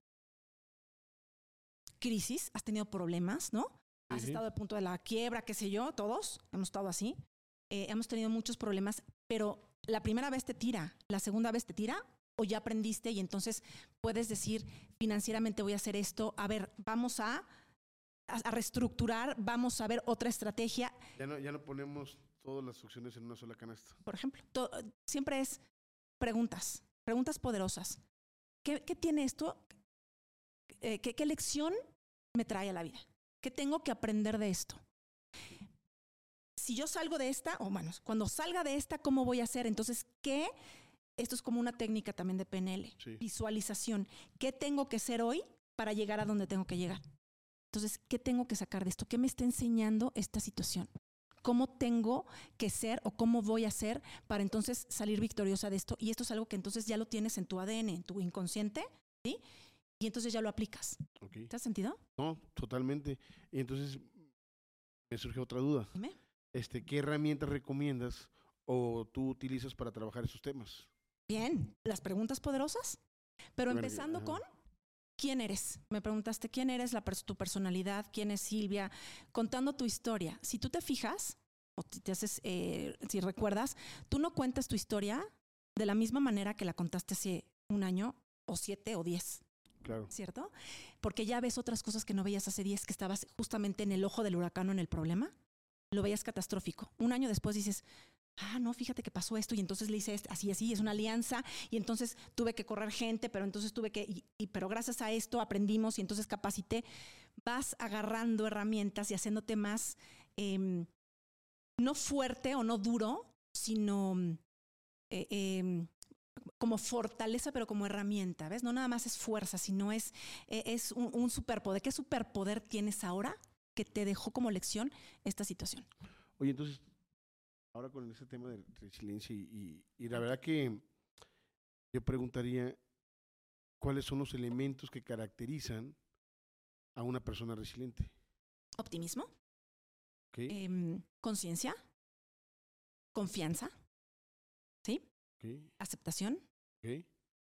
crisis, has tenido problemas, ¿no? Has estado a punto de la quiebra, qué sé yo, todos hemos estado así. Hemos tenido muchos problemas, pero la primera vez te tira, la segunda vez te tira, o ya aprendiste y entonces puedes decir financieramente voy a hacer esto, a ver, vamos a reestructurar, vamos a ver otra estrategia. Ya no ponemos todas las opciones en una sola canasta. Por ejemplo, siempre es preguntas poderosas. ¿Qué tiene esto? ¿Qué lección me trae a la vida? ¿Qué tengo que aprender de esto? Si yo salgo de esta, o bueno, cuando salga de esta, ¿cómo voy a hacer? Entonces, esto es como una técnica también de PNL, sí. Visualización. ¿Qué tengo que ser hoy para llegar a donde tengo que llegar? Entonces, ¿qué tengo que sacar de esto? ¿Qué me está enseñando esta situación? ¿Cómo tengo que ser o cómo voy a ser para entonces salir victoriosa de esto? Y esto es algo que entonces ya lo tienes en tu ADN, en tu inconsciente, ¿sí? Y entonces ya lo aplicas. Okay. ¿Te has sentido? No, totalmente. Y entonces me surge otra duda. Dime. ¿Qué herramientas recomiendas o tú utilizas para trabajar esos temas? Bien, las preguntas poderosas, pero bueno, empezando con ¿quién eres? Me preguntaste quién eres, tu personalidad, quién es Silvia, contando tu historia. Si tú te fijas, o si recuerdas, tú no cuentas tu historia de la misma manera que la contaste hace un año, o 7 o 10. Claro. ¿Cierto? Porque ya ves otras cosas que no veías hace 10, que estabas justamente en el ojo del huracán o en el problema. Lo veías catastrófico. Un año después dices, no, fíjate que pasó esto y entonces le hice así, es una alianza y entonces tuve que correr gente, pero entonces pero gracias a esto aprendimos y entonces capacité. Vas agarrando herramientas y haciéndote más, no fuerte o no duro, sino como fortaleza, pero como herramienta, ¿ves? No nada más es fuerza, sino es un superpoder. ¿Qué superpoder tienes ahora que te dejó como lección esta situación? Oye, entonces, ahora con ese tema de resiliencia y la verdad que yo preguntaría cuáles son los elementos que caracterizan a una persona resiliente. Optimismo, Okay. Conciencia, confianza, ¿sí? Okay. Aceptación. Okay.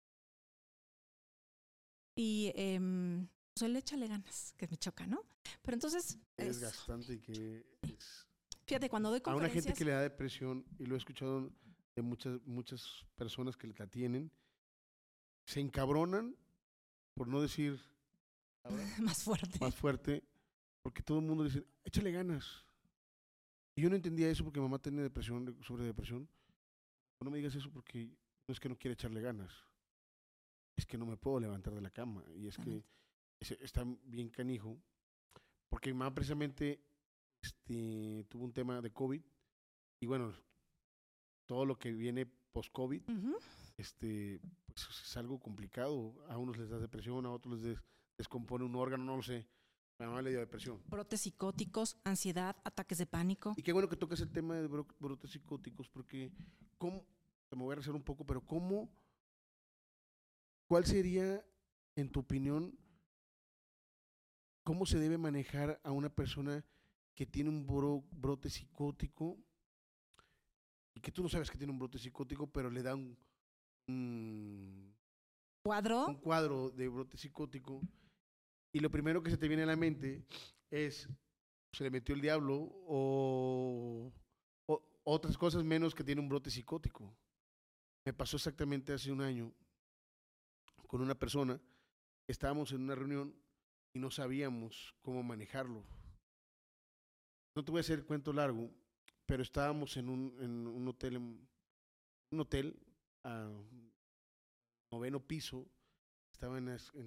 Y pues él échale ganas, que me choca, ¿no? Pero entonces es desgastante y que fíjate, cuando doy conferencias... A una gente que le da depresión, y lo he escuchado de muchas personas que la tienen, se encabronan, por no decir más fuerte, porque todo el mundo dice, échale ganas. Y yo no entendía eso porque mi mamá tenía sobre depresión. No me digas eso porque no es que no quiera echarle ganas, es que no me puedo levantar de la cama. Y es que está bien canijo, porque mi mamá precisamente tuvo un tema de COVID y bueno, todo lo que viene post-COVID, pues es algo complicado. A unos les da depresión, a otros les descompone un órgano, no lo sé. A mi mamá le dio depresión. Brotes psicóticos, ansiedad, ataques de pánico. Y qué bueno que tocas el tema de brotes psicóticos, porque ¿cómo? Me voy a rezar un poco, pero ¿cuál sería, en tu opinión, cómo se debe manejar a una persona que tiene un brote psicótico y que tú no sabes que tiene un brote psicótico, pero le da un cuadro de brote psicótico, y lo primero que se te viene a la mente es, se le metió el diablo o otras cosas menos que tiene un brote psicótico? Me pasó exactamente hace un año con una persona. Estábamos en una reunión y no sabíamos cómo manejarlo. No te voy a hacer el cuento largo, pero estábamos en un hotel a 9º piso. Estaba en las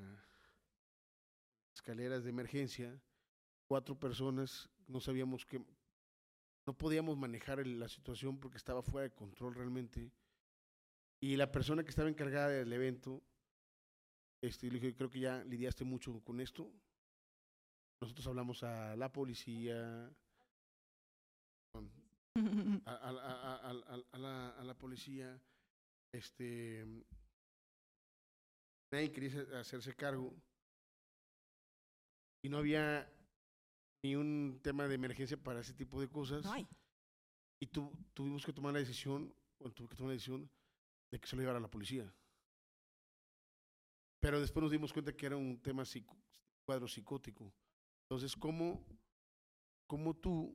escaleras de emergencia, 4 personas, no sabíamos qué, no podíamos manejar la situación porque estaba fuera de control realmente. Y la persona que estaba encargada del evento, le dije, creo que ya lidiaste mucho con esto. Nosotros hablamos a la policía, a la policía, nadie quería hacerse cargo y no había ni un tema de emergencia para ese tipo de cosas. No hay. Y tuvimos que tomar la decisión, de que se lo llevara a la policía. Pero después nos dimos cuenta que era un tema cuadro psicótico. Entonces, ¿cómo tú,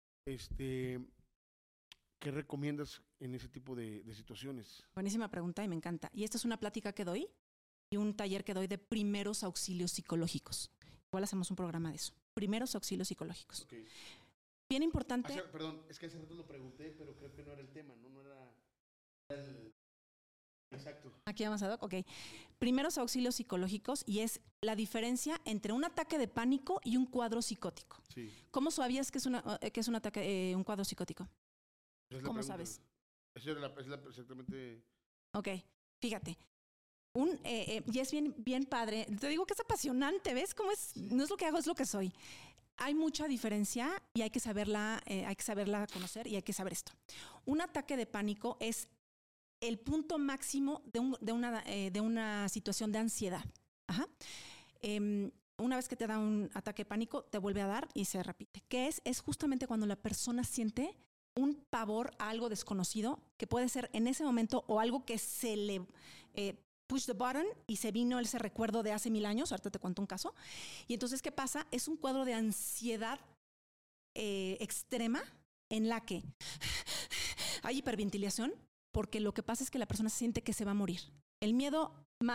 qué recomiendas en ese tipo de situaciones? Buenísima pregunta y me encanta. Y esta es una plática que doy y un taller que doy de primeros auxilios psicológicos. Igual hacemos un programa de eso. Primeros auxilios psicológicos. Okay. Bien importante. Perdón, es que hace rato lo pregunté, pero creo que no era el tema, no era el... Exacto. Aquí vamos a Doc, ok. Primeros auxilios psicológicos, y es la diferencia entre un ataque de pánico y un cuadro psicótico. Sí. ¿Cómo sabías que es un ataque, un cuadro psicótico? ¿Cómo sabes? Eso era exactamente. Ok, fíjate. Y es bien padre. Te digo que es apasionante, ¿ves? ¿Cómo es? No es lo que hago, es lo que soy. Hay mucha diferencia y hay que saberla conocer, y hay que saber esto. Un ataque de pánico es el punto máximo de una situación de ansiedad. Ajá. Una vez que te da un ataque de pánico, te vuelve a dar y se repite. ¿Qué es? Es justamente cuando la persona siente un pavor a algo desconocido, que puede ser en ese momento o algo que se le push the button y se vino ese recuerdo de hace 1000 años. Ahorita te cuento un caso. Y entonces, ¿qué pasa? Es un cuadro de ansiedad extrema en la que hay hiperventilación, porque lo que pasa es que la persona siente que se va a morir. El miedo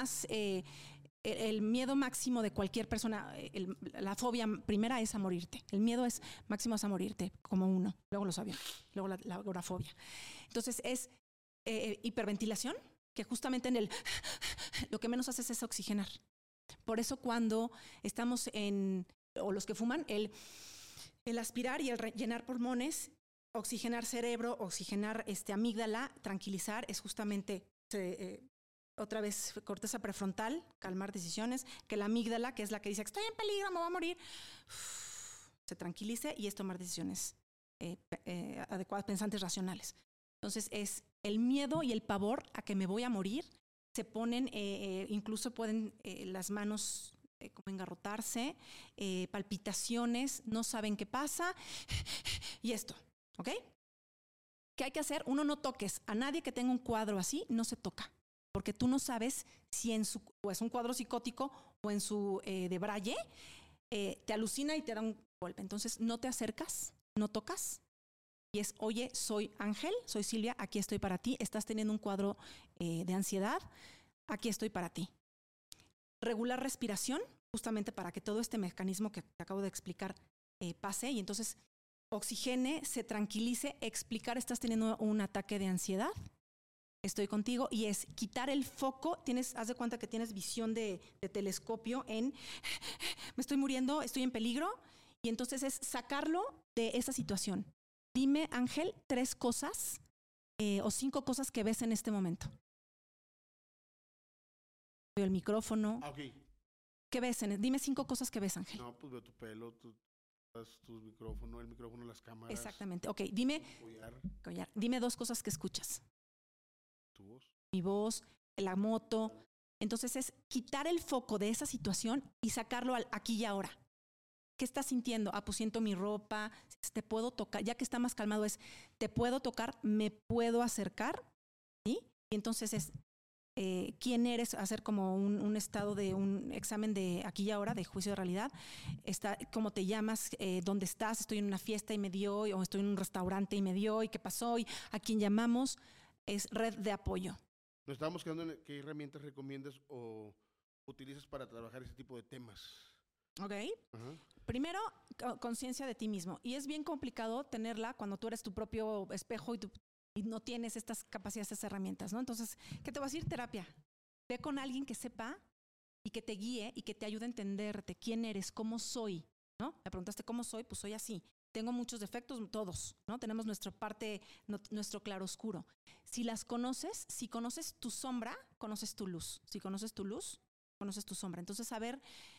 máximo de cualquier persona, la fobia primera es a morirte. El miedo es máximo es a morirte, como uno. Luego los aviones, luego la agorafobia. Entonces es hiperventilación, que justamente lo que menos haces es oxigenar. Por eso cuando estamos o los que fuman, el aspirar y el rellenar pulmones, oxigenar cerebro, oxigenar amígdala, tranquilizar, es justamente otra vez corteza prefrontal, calmar decisiones, que la amígdala, que es la que dice estoy en peligro, me voy a morir, se tranquilice, y es tomar decisiones adecuadas, pensantes, racionales. Entonces es el miedo y el pavor a que me voy a morir. Se ponen, incluso pueden las manos como engarrotarse, palpitaciones, no saben qué pasa, y esto. ¿Ok? ¿Qué hay que hacer? Uno, no toques. A nadie que tenga un cuadro así, no se toca. Porque tú no sabes si o es un cuadro psicótico o en su debraye, te alucina y te da un golpe. Entonces, no te acercas, no tocas. Y es, oye, soy Ángel, soy Silvia, aquí estoy para ti. Estás teniendo un cuadro de ansiedad, aquí estoy para ti. Regular respiración, justamente para que todo este mecanismo que te acabo de explicar pase, y entonces oxigene, se tranquilice, explicar estás teniendo un ataque de ansiedad, estoy contigo, y es quitar el foco. Haz de cuenta que tienes visión de telescopio me estoy muriendo, estoy en peligro, y entonces es sacarlo de esa situación. Dime, Ángel, 3 cosas o 5 cosas que ves en este momento. veo el micrófono. Ok. ¿Qué ves? Dime 5 cosas que ves, Ángel. No, pues veo tu pelo, tu micrófono, el micrófono, las cámaras. Exactamente. Ok, dime. Collar. Dime 2 cosas que escuchas. Tu voz. Mi voz, la moto. Entonces es quitar el foco de esa situación y sacarlo al aquí y ahora. ¿Qué estás sintiendo? Ah, pues siento mi ropa, te puedo tocar, ya que está más calmado es, te puedo tocar, me puedo acercar, ¿sí? Y entonces es, ¿quién eres? Hacer como un estado de un examen de aquí y ahora, de juicio de realidad. ¿Cómo te llamas? ¿Dónde estás? Estoy en una fiesta y me dio, o estoy en un restaurante y me dio, ¿y qué pasó? ¿Y a quién llamamos? Es red de apoyo. Nos estábamos quedando en qué herramientas recomiendas o utilizas para trabajar ese tipo de temas. Ok. Ajá. Primero, conciencia de ti mismo. Y es bien complicado tenerla cuando tú eres tu propio espejo y no tienes estas capacidades, estas herramientas, ¿no? Entonces, ¿qué te va a decir? Terapia. Ve con alguien que sepa y que te guíe y que te ayude a entenderte. ¿Quién eres? ¿Cómo soy? ¿No? Me preguntaste cómo soy, pues soy así. Tengo muchos defectos, todos, ¿no? Tenemos nuestra parte, nuestro claroscuro. Si las conoces, si conoces tu sombra, conoces tu luz. Si conoces tu luz, conoces tu sombra. Entonces, saber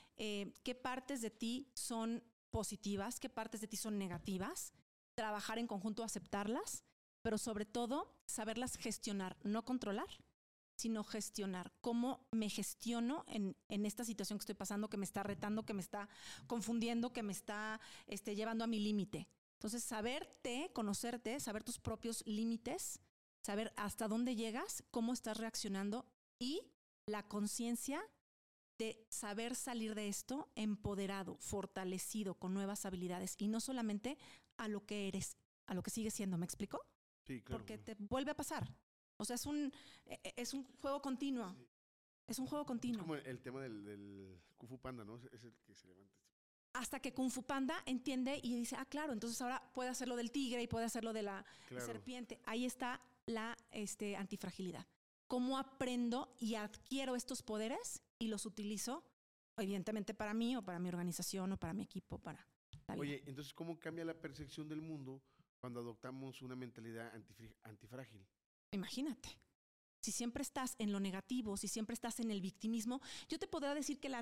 qué partes de ti son positivas, qué partes de ti son negativas, trabajar en conjunto, aceptarlas, pero sobre todo, saberlas gestionar, no controlar, sino gestionar. ¿Cómo me gestiono en esta situación que estoy pasando, que me está retando, que me está confundiendo, que me está llevando a mi límite? Entonces, saberte, conocerte, saber tus propios límites, saber hasta dónde llegas, cómo estás reaccionando y la conciencia de saber salir de esto empoderado, fortalecido, con nuevas habilidades y no solamente a lo que eres, a lo que sigues siendo. ¿Me explico? Sí, claro. Porque te vuelve a pasar. O sea, es un juego continuo. Sí. Es un juego continuo. Es como el tema del Kung Fu Panda, ¿no? Es el que se levanta. Hasta que Kung Fu Panda entiende y dice, claro, entonces ahora puede hacer lo del tigre y puede hacer lo de la serpiente. Ahí está la antifragilidad. ¿Cómo aprendo y adquiero estos poderes y los utilizo, evidentemente, para mí o para mi organización o para mi equipo, para la vida? Oye, entonces, ¿cómo cambia la percepción del mundo cuando adoptamos una mentalidad antifrágil? Imagínate. Si siempre estás en lo negativo, si siempre estás en el victimismo, yo te podría decir que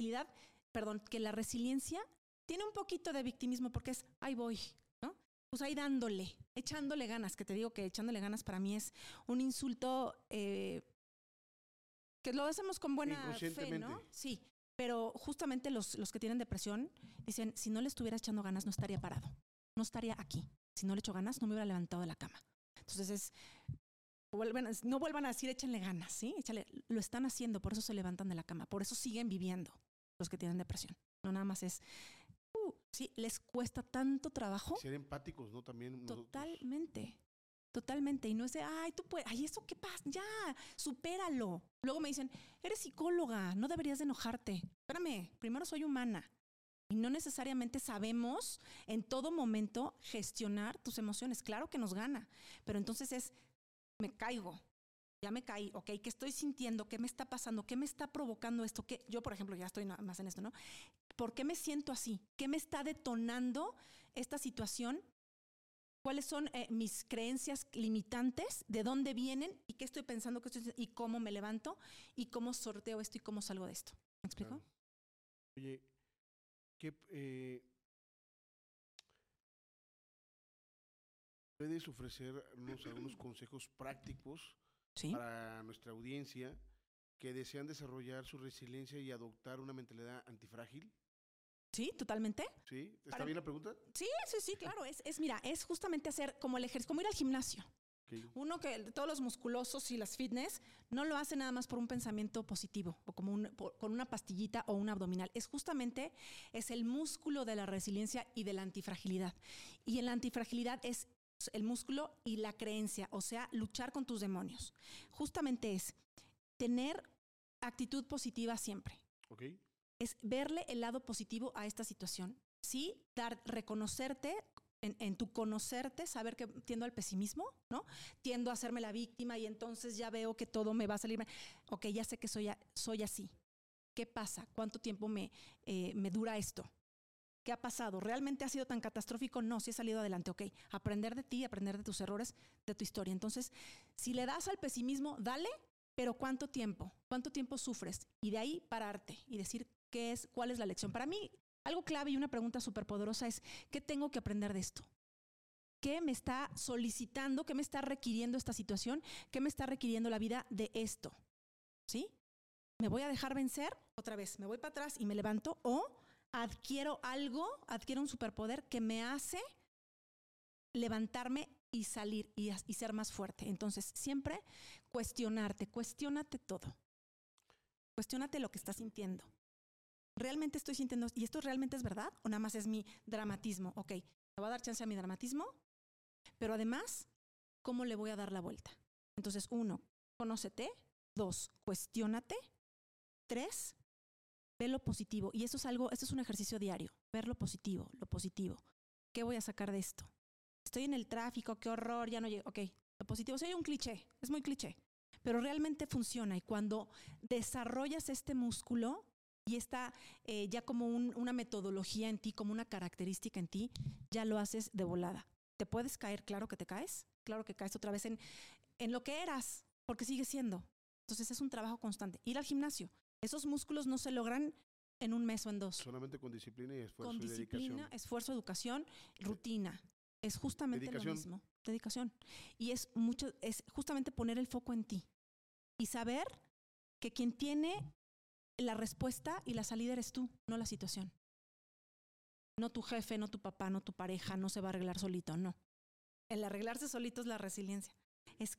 que la resiliencia tiene un poquito de victimismo porque es, ahí voy, ¿no? Pues ahí dándole, echándole ganas, que te digo que echándole ganas para mí es un insulto que lo hacemos con buena fe, ¿no? Sí, pero justamente los que tienen depresión dicen, si no le estuviera echando ganas no estaría parado, no estaría aquí. Si no le echo ganas no me hubiera levantado de la cama. Entonces no vuelvan a decir échenle ganas, ¿sí? Lo están haciendo, por eso se levantan de la cama, por eso siguen viviendo los que tienen depresión. No nada más es, sí, les cuesta tanto trabajo. Ser empáticos, ¿no? También. Totalmente. Totalmente. Y no es de, tú puedes, ¿eso qué pasa? Ya, supéralo. Luego me dicen, eres psicóloga, no deberías de enojarte. Espérame, primero soy humana. Y no necesariamente sabemos en todo momento gestionar tus emociones. Claro que nos gana, pero entonces me caigo. Ya me caí, ok, ¿qué estoy sintiendo? ¿Qué me está pasando? ¿Qué me está provocando esto? Yo, por ejemplo, ya estoy más en esto, ¿no? ¿Por qué me siento así? ¿Qué me está detonando esta situación? ¿Cuáles son mis creencias limitantes? ¿De dónde vienen? ¿Y qué estoy pensando? ¿Y cómo me levanto? ¿Y cómo sorteo esto? ¿Y cómo salgo de esto? ¿Me explico? Claro. Oye, ¿puedes ofrecernos algunos consejos prácticos para nuestra audiencia que desean desarrollar su resiliencia y adoptar una mentalidad antifrágil? Sí, totalmente. ¿Sí? ¿Está bien la pregunta? Sí, claro. Mira, es justamente hacer como el ejercicio, como ir al gimnasio. Okay. Uno que todos los musculosos y las fitness no lo hace nada más por un pensamiento positivo o como con una pastillita o un abdominal. Es el músculo de la resiliencia y de la antifragilidad. Y en la antifragilidad es el músculo y la creencia, o sea, luchar con tus demonios. Justamente es tener actitud positiva siempre. Okay. Es verle el lado positivo a esta situación. Sí, reconocerte en tu conocerte, saber que tiendo al pesimismo, ¿no? Tiendo a hacerme la víctima y entonces ya veo que todo me va a salir. Ok, ya sé que soy así. ¿Qué pasa? ¿Cuánto tiempo me dura esto? ¿Qué ha pasado? ¿Realmente ha sido tan catastrófico? No, sí he salido adelante. Ok, aprender de ti, aprender de tus errores, de tu historia. Entonces, si le das al pesimismo, dale, pero ¿cuánto tiempo? ¿Cuánto tiempo sufres? Y de ahí pararte y decir cuál es la lección. Para mí, algo clave y una pregunta súper poderosa es, ¿qué tengo que aprender de esto? ¿Qué me está solicitando? ¿Qué me está requiriendo esta situación? ¿Qué me está requiriendo la vida de esto? ¿Sí? ¿Me voy a dejar vencer? Otra vez, ¿me voy para atrás y me levanto? ¿O adquiero un superpoder que me hace levantarme y salir y ser más fuerte? Entonces, siempre cuestionarte todo. Cuestiónate lo que estás sintiendo. ¿Realmente estoy sintiendo y esto realmente es verdad o nada más es mi dramatismo? Ok, me voy a dar chance a mi dramatismo, pero además, ¿cómo le voy a dar la vuelta? Entonces, 1, conócete. 2, cuestiónate. 3, ve lo positivo. Y esto es un ejercicio diario. Ver lo positivo, lo positivo. ¿Qué voy a sacar de esto? Estoy en el tráfico, qué horror, ya no llego. Ok, lo positivo, sí, hay un cliché, es muy cliché, pero realmente funciona. Y cuando desarrollas este músculo y está ya como una metodología en ti, como una característica en ti, ya lo haces de volada. ¿Te puedes caer? Claro que te caes. Claro que caes otra vez en lo que eras, porque sigues siendo. Entonces es un trabajo constante. Ir al gimnasio. Esos músculos no se logran en un mes o en 2. Solamente con disciplina y esfuerzo con y dedicación. Disciplina, esfuerzo, educación, rutina. Es justamente lo mismo. Dedicación. Y es justamente poner el foco en ti. Y saber que quien tiene la respuesta y la salida eres tú, no la situación. No tu jefe, no tu papá, no tu pareja, no se va a arreglar solito, no. El arreglarse solito es la resiliencia. Es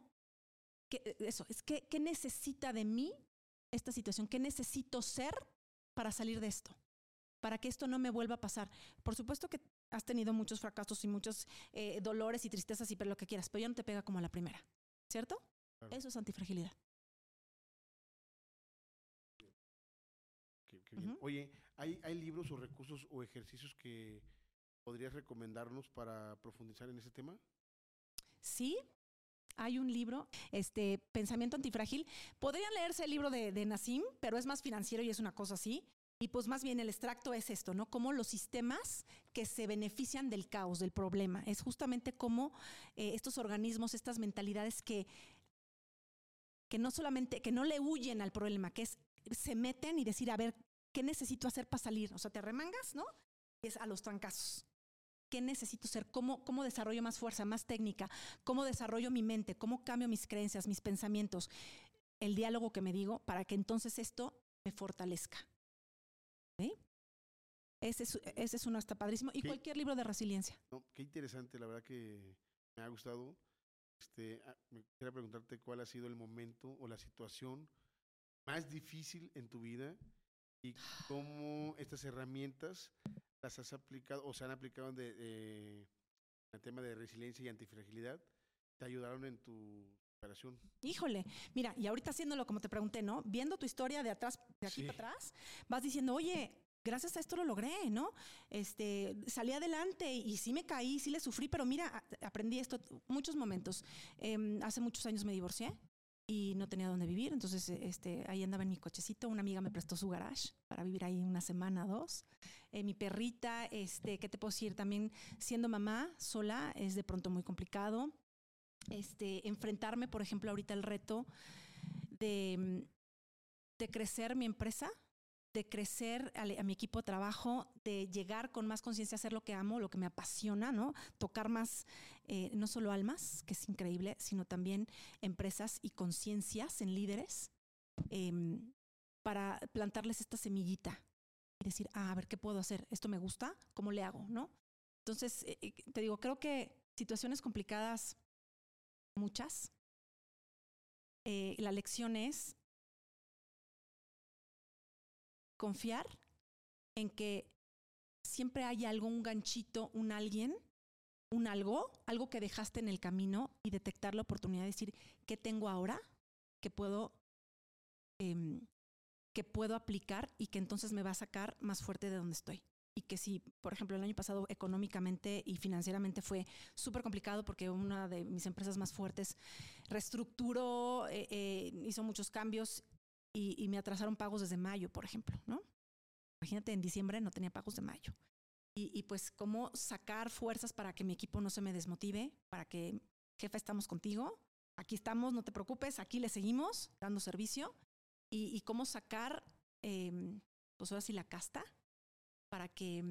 ¿qué necesita de mí esta situación? ¿Qué necesito ser para salir de esto? Para que esto no me vuelva a pasar. Por supuesto que has tenido muchos fracasos y muchos dolores y tristezas y lo que quieras, pero ya no te pega como a la primera, ¿cierto? Claro. Eso es antifragilidad. Qué bien. Oye, ¿hay libros o recursos o ejercicios que podrías recomendarnos para profundizar en ese tema? Sí. Hay un libro, Pensamiento Antifrágil. Podrían leerse el libro de Nassim, pero es más financiero y es una cosa así. Y pues más bien el extracto es esto, ¿no? Cómo los sistemas que se benefician del caos, del problema. Es justamente cómo estos organismos, estas mentalidades que no le huyen al problema, se meten y decir, a ver, ¿qué necesito hacer para salir? O sea, te arremangas, ¿no? Y es a los trancazos. ¿Qué necesito ser? ¿Cómo desarrollo más fuerza, más técnica? ¿Cómo desarrollo mi mente? ¿Cómo cambio mis creencias, mis pensamientos? El diálogo que me digo para que entonces esto me fortalezca. ¿Sí? Ese es uno, está padrísimo. Y cualquier libro de resiliencia. No, qué interesante, la verdad que me ha gustado. Me quisiera preguntarte cuál ha sido el momento o la situación más difícil en tu vida y cómo estas herramientas las has aplicado o se han aplicado en el tema de resiliencia y antifragilidad, te ayudaron en tu superación. Híjole, mira, y ahorita haciéndolo como te pregunté, ¿no? Viendo tu historia de atrás, de aquí para atrás, vas diciendo, oye, gracias a esto lo logré, ¿no? Salí adelante y sí me caí, sí le sufrí, pero mira, aprendí esto, muchos momentos. Hace muchos años me divorcié y no tenía dónde vivir, entonces ahí andaba en mi cochecito, una amiga me prestó su garage para vivir ahí una semana, 2. Mi perrita, ¿qué te puedo decir? También siendo mamá sola es de pronto muy complicado. Enfrentarme, por ejemplo, ahorita el reto de crecer mi empresa, de crecer a mi equipo de trabajo, de llegar con más conciencia a hacer lo que amo, lo que me apasiona, ¿no? Tocar más, no solo almas, que es increíble, sino también empresas y conciencias en líderes, para plantarles esta semillita y decir, a ver, ¿qué puedo hacer? ¿Esto me gusta? ¿Cómo le hago? ¿No? Entonces, te digo, creo que situaciones complicadas, muchas. La lección es confiar en que siempre hay algo, un ganchito, un alguien, un algo que dejaste en el camino y detectar la oportunidad de decir, ¿qué tengo ahora que puedo aplicar y que entonces me va a sacar más fuerte de donde estoy? Y que si, por ejemplo, el año pasado económicamente y financieramente fue súper complicado porque una de mis empresas más fuertes reestructuró, hizo muchos cambios y me atrasaron pagos desde mayo, por ejemplo, ¿no? Imagínate, en diciembre no tenía pagos de mayo. Y pues cómo sacar fuerzas para que mi equipo no se me desmotive, para que, jefa, estamos contigo, aquí estamos, no te preocupes, aquí le seguimos dando servicio. Y cómo sacar, pues ahora sí, la casta para que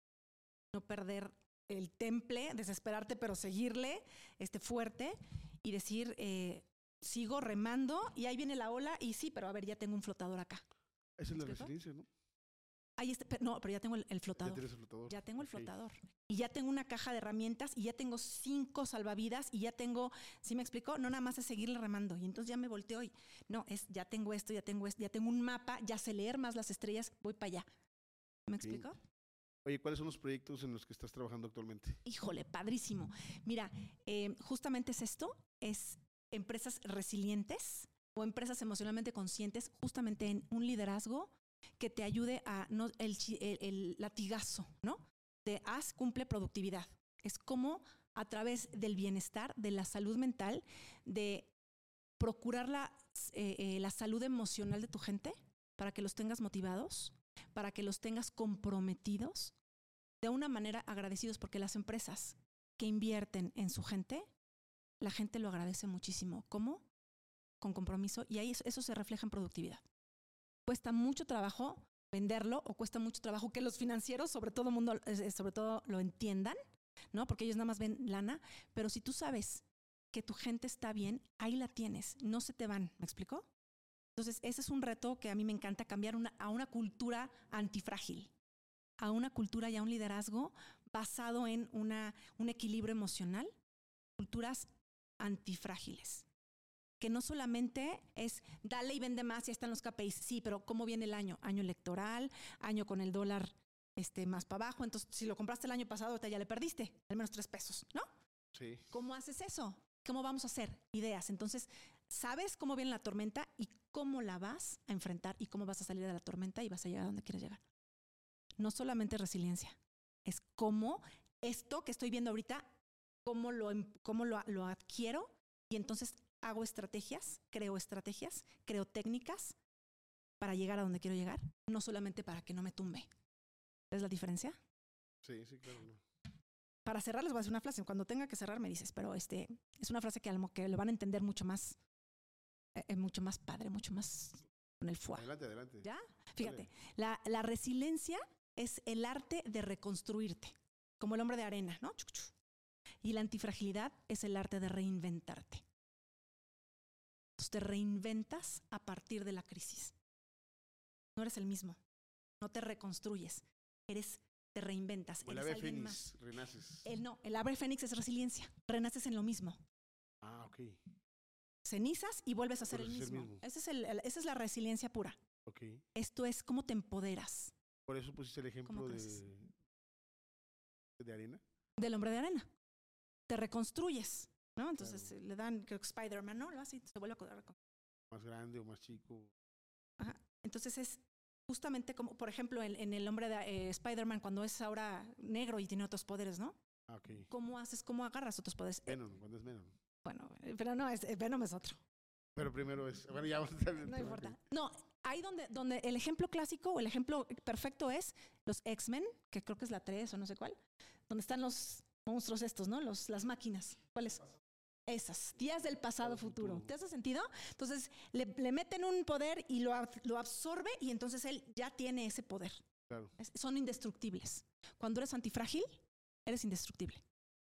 no perder el temple, desesperarte, pero seguirle fuerte y decir, sigo remando y ahí viene la ola y sí, pero a ver, ya tengo un flotador acá. Esa es la resiliencia, ¿no? Ahí no, pero ya tengo el flotador. Ya tienes el flotador. Ya tengo el flotador. Y ya tengo una caja de herramientas y ya tengo 5 salvavidas y ya tengo, ¿sí me explicó? No nada más es seguirle remando y entonces ya me volteo y no, ya tengo esto, ya tengo un mapa, ya sé leer más las estrellas, voy para allá. ¿Me explicó? Oye, ¿cuáles son los proyectos en los que estás trabajando actualmente? Híjole, padrísimo. Mira, justamente es esto, es empresas resilientes o empresas emocionalmente conscientes, justamente en un liderazgo que te ayude a no el latigazo, ¿no? De cumple productividad. Es como a través del bienestar, de la salud mental, de procurar la salud emocional de tu gente para que los tengas motivados, para que los tengas comprometidos, de una manera agradecidos, porque las empresas que invierten en su gente, la gente lo agradece muchísimo. ¿Cómo? Con compromiso, y ahí eso se refleja en productividad. Cuesta mucho trabajo venderlo o cuesta mucho trabajo que los financieros, sobre todo lo entiendan, ¿no? Porque ellos nada más ven lana, pero si tú sabes que tu gente está bien, ahí la tienes, no se te van, ¿me explicó? Entonces, ese es un reto que a mí me encanta, cambiar a una cultura antifrágil, a una cultura y a un liderazgo basado en un equilibrio emocional, culturas antifrágiles. Que no solamente es dale y vende más y ahí están los KPIs. Sí, pero ¿cómo viene el año? Año electoral, año con el dólar más para abajo. Entonces, si lo compraste el año pasado, ahorita ya le perdiste al menos 3 pesos, ¿no? Sí. ¿Cómo haces eso? ¿Cómo vamos a hacer? Ideas. Entonces, sabes cómo viene la tormenta y cómo la vas a enfrentar y cómo vas a salir de la tormenta y vas a llegar a donde quieres llegar. No solamente resiliencia, es cómo esto que estoy viendo ahorita, cómo lo adquiero y entonces hago estrategias, creo técnicas para llegar a donde quiero llegar, no solamente para que no me tumbe. ¿Ves la diferencia? Sí, claro. No. Para cerrar les voy a decir una frase. Cuando tenga que cerrar me dices, pero es una frase que lo van a entender mucho más padre, mucho más con el foie. Adelante. ¿Ya? Fíjate, la resiliencia es el arte de reconstruirte, como el hombre de arena, ¿no? Y la antifragilidad es el arte de reinventarte. Entonces te reinventas a partir de la crisis. No eres el mismo, no te reconstruyes, te reinventas. El ave fénix, renaces. El ave fénix es resiliencia, renaces en lo mismo. Ah, ok. Cenizas y vuelves a ser el mismo. Esa es la resiliencia pura. Okay. Esto es cómo te empoderas. Por eso pusiste el ejemplo de arena. Del hombre de arena. Te reconstruyes, ¿no? Entonces claro. Le dan, creo que Spider-Man, ¿no? Lo hace y se vuelve a reconstruir. Más grande o más chico. Ajá. Entonces es justamente como, por ejemplo, en el hombre de Spider-Man, cuando es ahora negro y tiene otros poderes, ¿no? Ah, ok. ¿Cómo agarras otros poderes? Venom, cuando es Venom. Bueno, pero no, Venom es otro. Pero primero es... Bueno, ya vamos a estar... No importa. Okay. No, ahí donde el ejemplo clásico o el ejemplo perfecto es los X-Men, que creo que es la 3 o no sé cuál, donde están los monstruos estos, ¿no? Las máquinas. ¿Cuáles? Esas. Días del pasado, futuro. ¿Te hace sentido? Entonces, le meten un poder y lo absorbe y entonces él ya tiene ese poder. Claro. Son indestructibles. Cuando eres antifrágil, eres indestructible.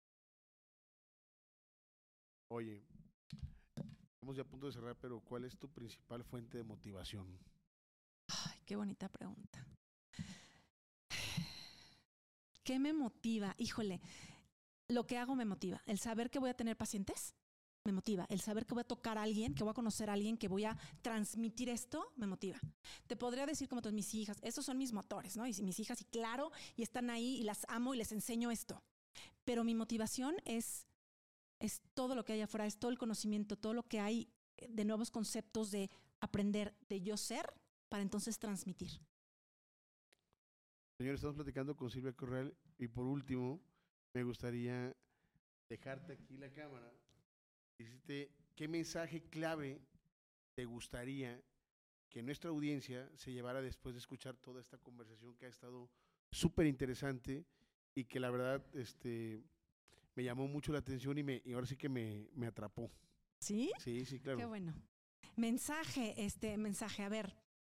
Oye, estamos ya a punto de cerrar, pero ¿cuál es tu principal fuente de motivación? Ay, qué bonita pregunta. ¿Qué me motiva? Híjole, lo que hago me motiva. El saber que voy a tener pacientes me motiva. El saber que voy a tocar a alguien, que voy a conocer a alguien, que voy a transmitir esto, me motiva. Te podría decir como todas mis hijas, esos son mis motores, ¿no? Y mis hijas, y claro, y están ahí y las amo y les enseño esto. Pero mi motivación es todo lo que hay afuera, es todo el conocimiento, todo lo que hay de nuevos conceptos de aprender, de yo ser, para entonces transmitir. Señor, estamos platicando con Silvia Correal y por último, me gustaría dejarte aquí la cámara y decirte qué mensaje clave te gustaría que nuestra audiencia se llevara después de escuchar toda esta conversación que ha estado súper interesante y que la verdad me llamó mucho la atención y ahora sí que me atrapó. ¿Sí? Sí, sí, claro. Qué bueno. Mensaje, a ver.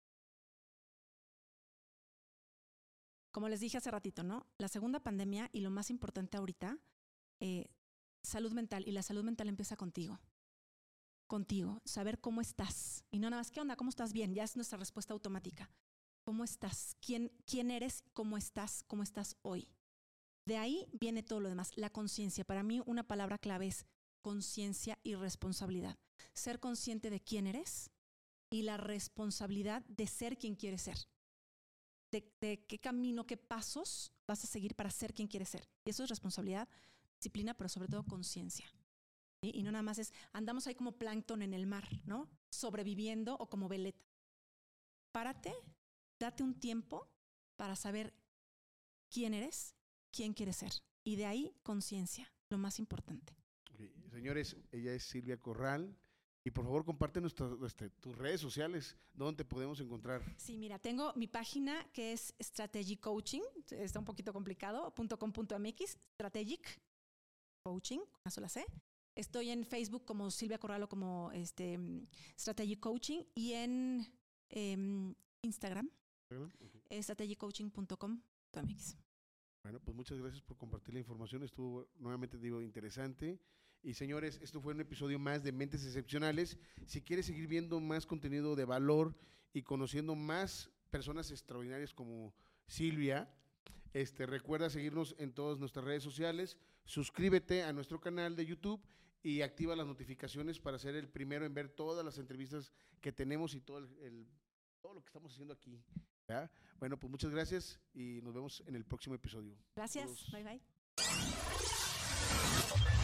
Como les dije hace ratito, ¿no? La segunda pandemia y lo más importante ahorita, salud mental. Y la salud mental empieza contigo. Contigo. Saber cómo estás. Y no nada más, ¿qué onda? ¿Cómo estás? Bien. Ya es nuestra respuesta automática. ¿Cómo estás? ¿Quién eres? ¿Cómo estás? ¿Cómo estás hoy? De ahí viene todo lo demás. La conciencia. Para mí una palabra clave es conciencia y responsabilidad. Ser consciente de quién eres y la responsabilidad de ser quien quieres ser. De qué camino, qué pasos vas a seguir para ser quien quieres ser. Y eso es responsabilidad, disciplina, pero sobre todo conciencia. ¿Sí? Y no nada más es, andamos ahí como plancton en el mar, ¿no? Sobreviviendo o como veleta. Párate, date un tiempo para saber quién eres, quién quieres ser. Y de ahí, conciencia, lo más importante. Okay. Señores, ella es Silvia Corral. Y por favor, comparte tus redes sociales, ¿dónde te podemos encontrar? Sí, mira, tengo mi página que es Strategic Coaching, está un poquito complicado, .com.mx, Strategic Coaching, una sola C. Estoy en Facebook como Silvia Corral o como Strategic Coaching y en Instagram, okay. strategiccoaching.com.mx. Bueno, pues muchas gracias por compartir la información, estuvo nuevamente, digo, interesante. Y señores, esto fue un episodio más de Mentes Excepcionales. Si quieres seguir viendo más contenido de valor y conociendo más personas extraordinarias como Silvia, recuerda seguirnos en todas nuestras redes sociales, suscríbete a nuestro canal de YouTube y activa las notificaciones para ser el primero en ver todas las entrevistas que tenemos y todo lo que estamos haciendo aquí. ¿Ya? Bueno, pues muchas gracias y nos vemos en el próximo episodio. Gracias, Todos. Bye.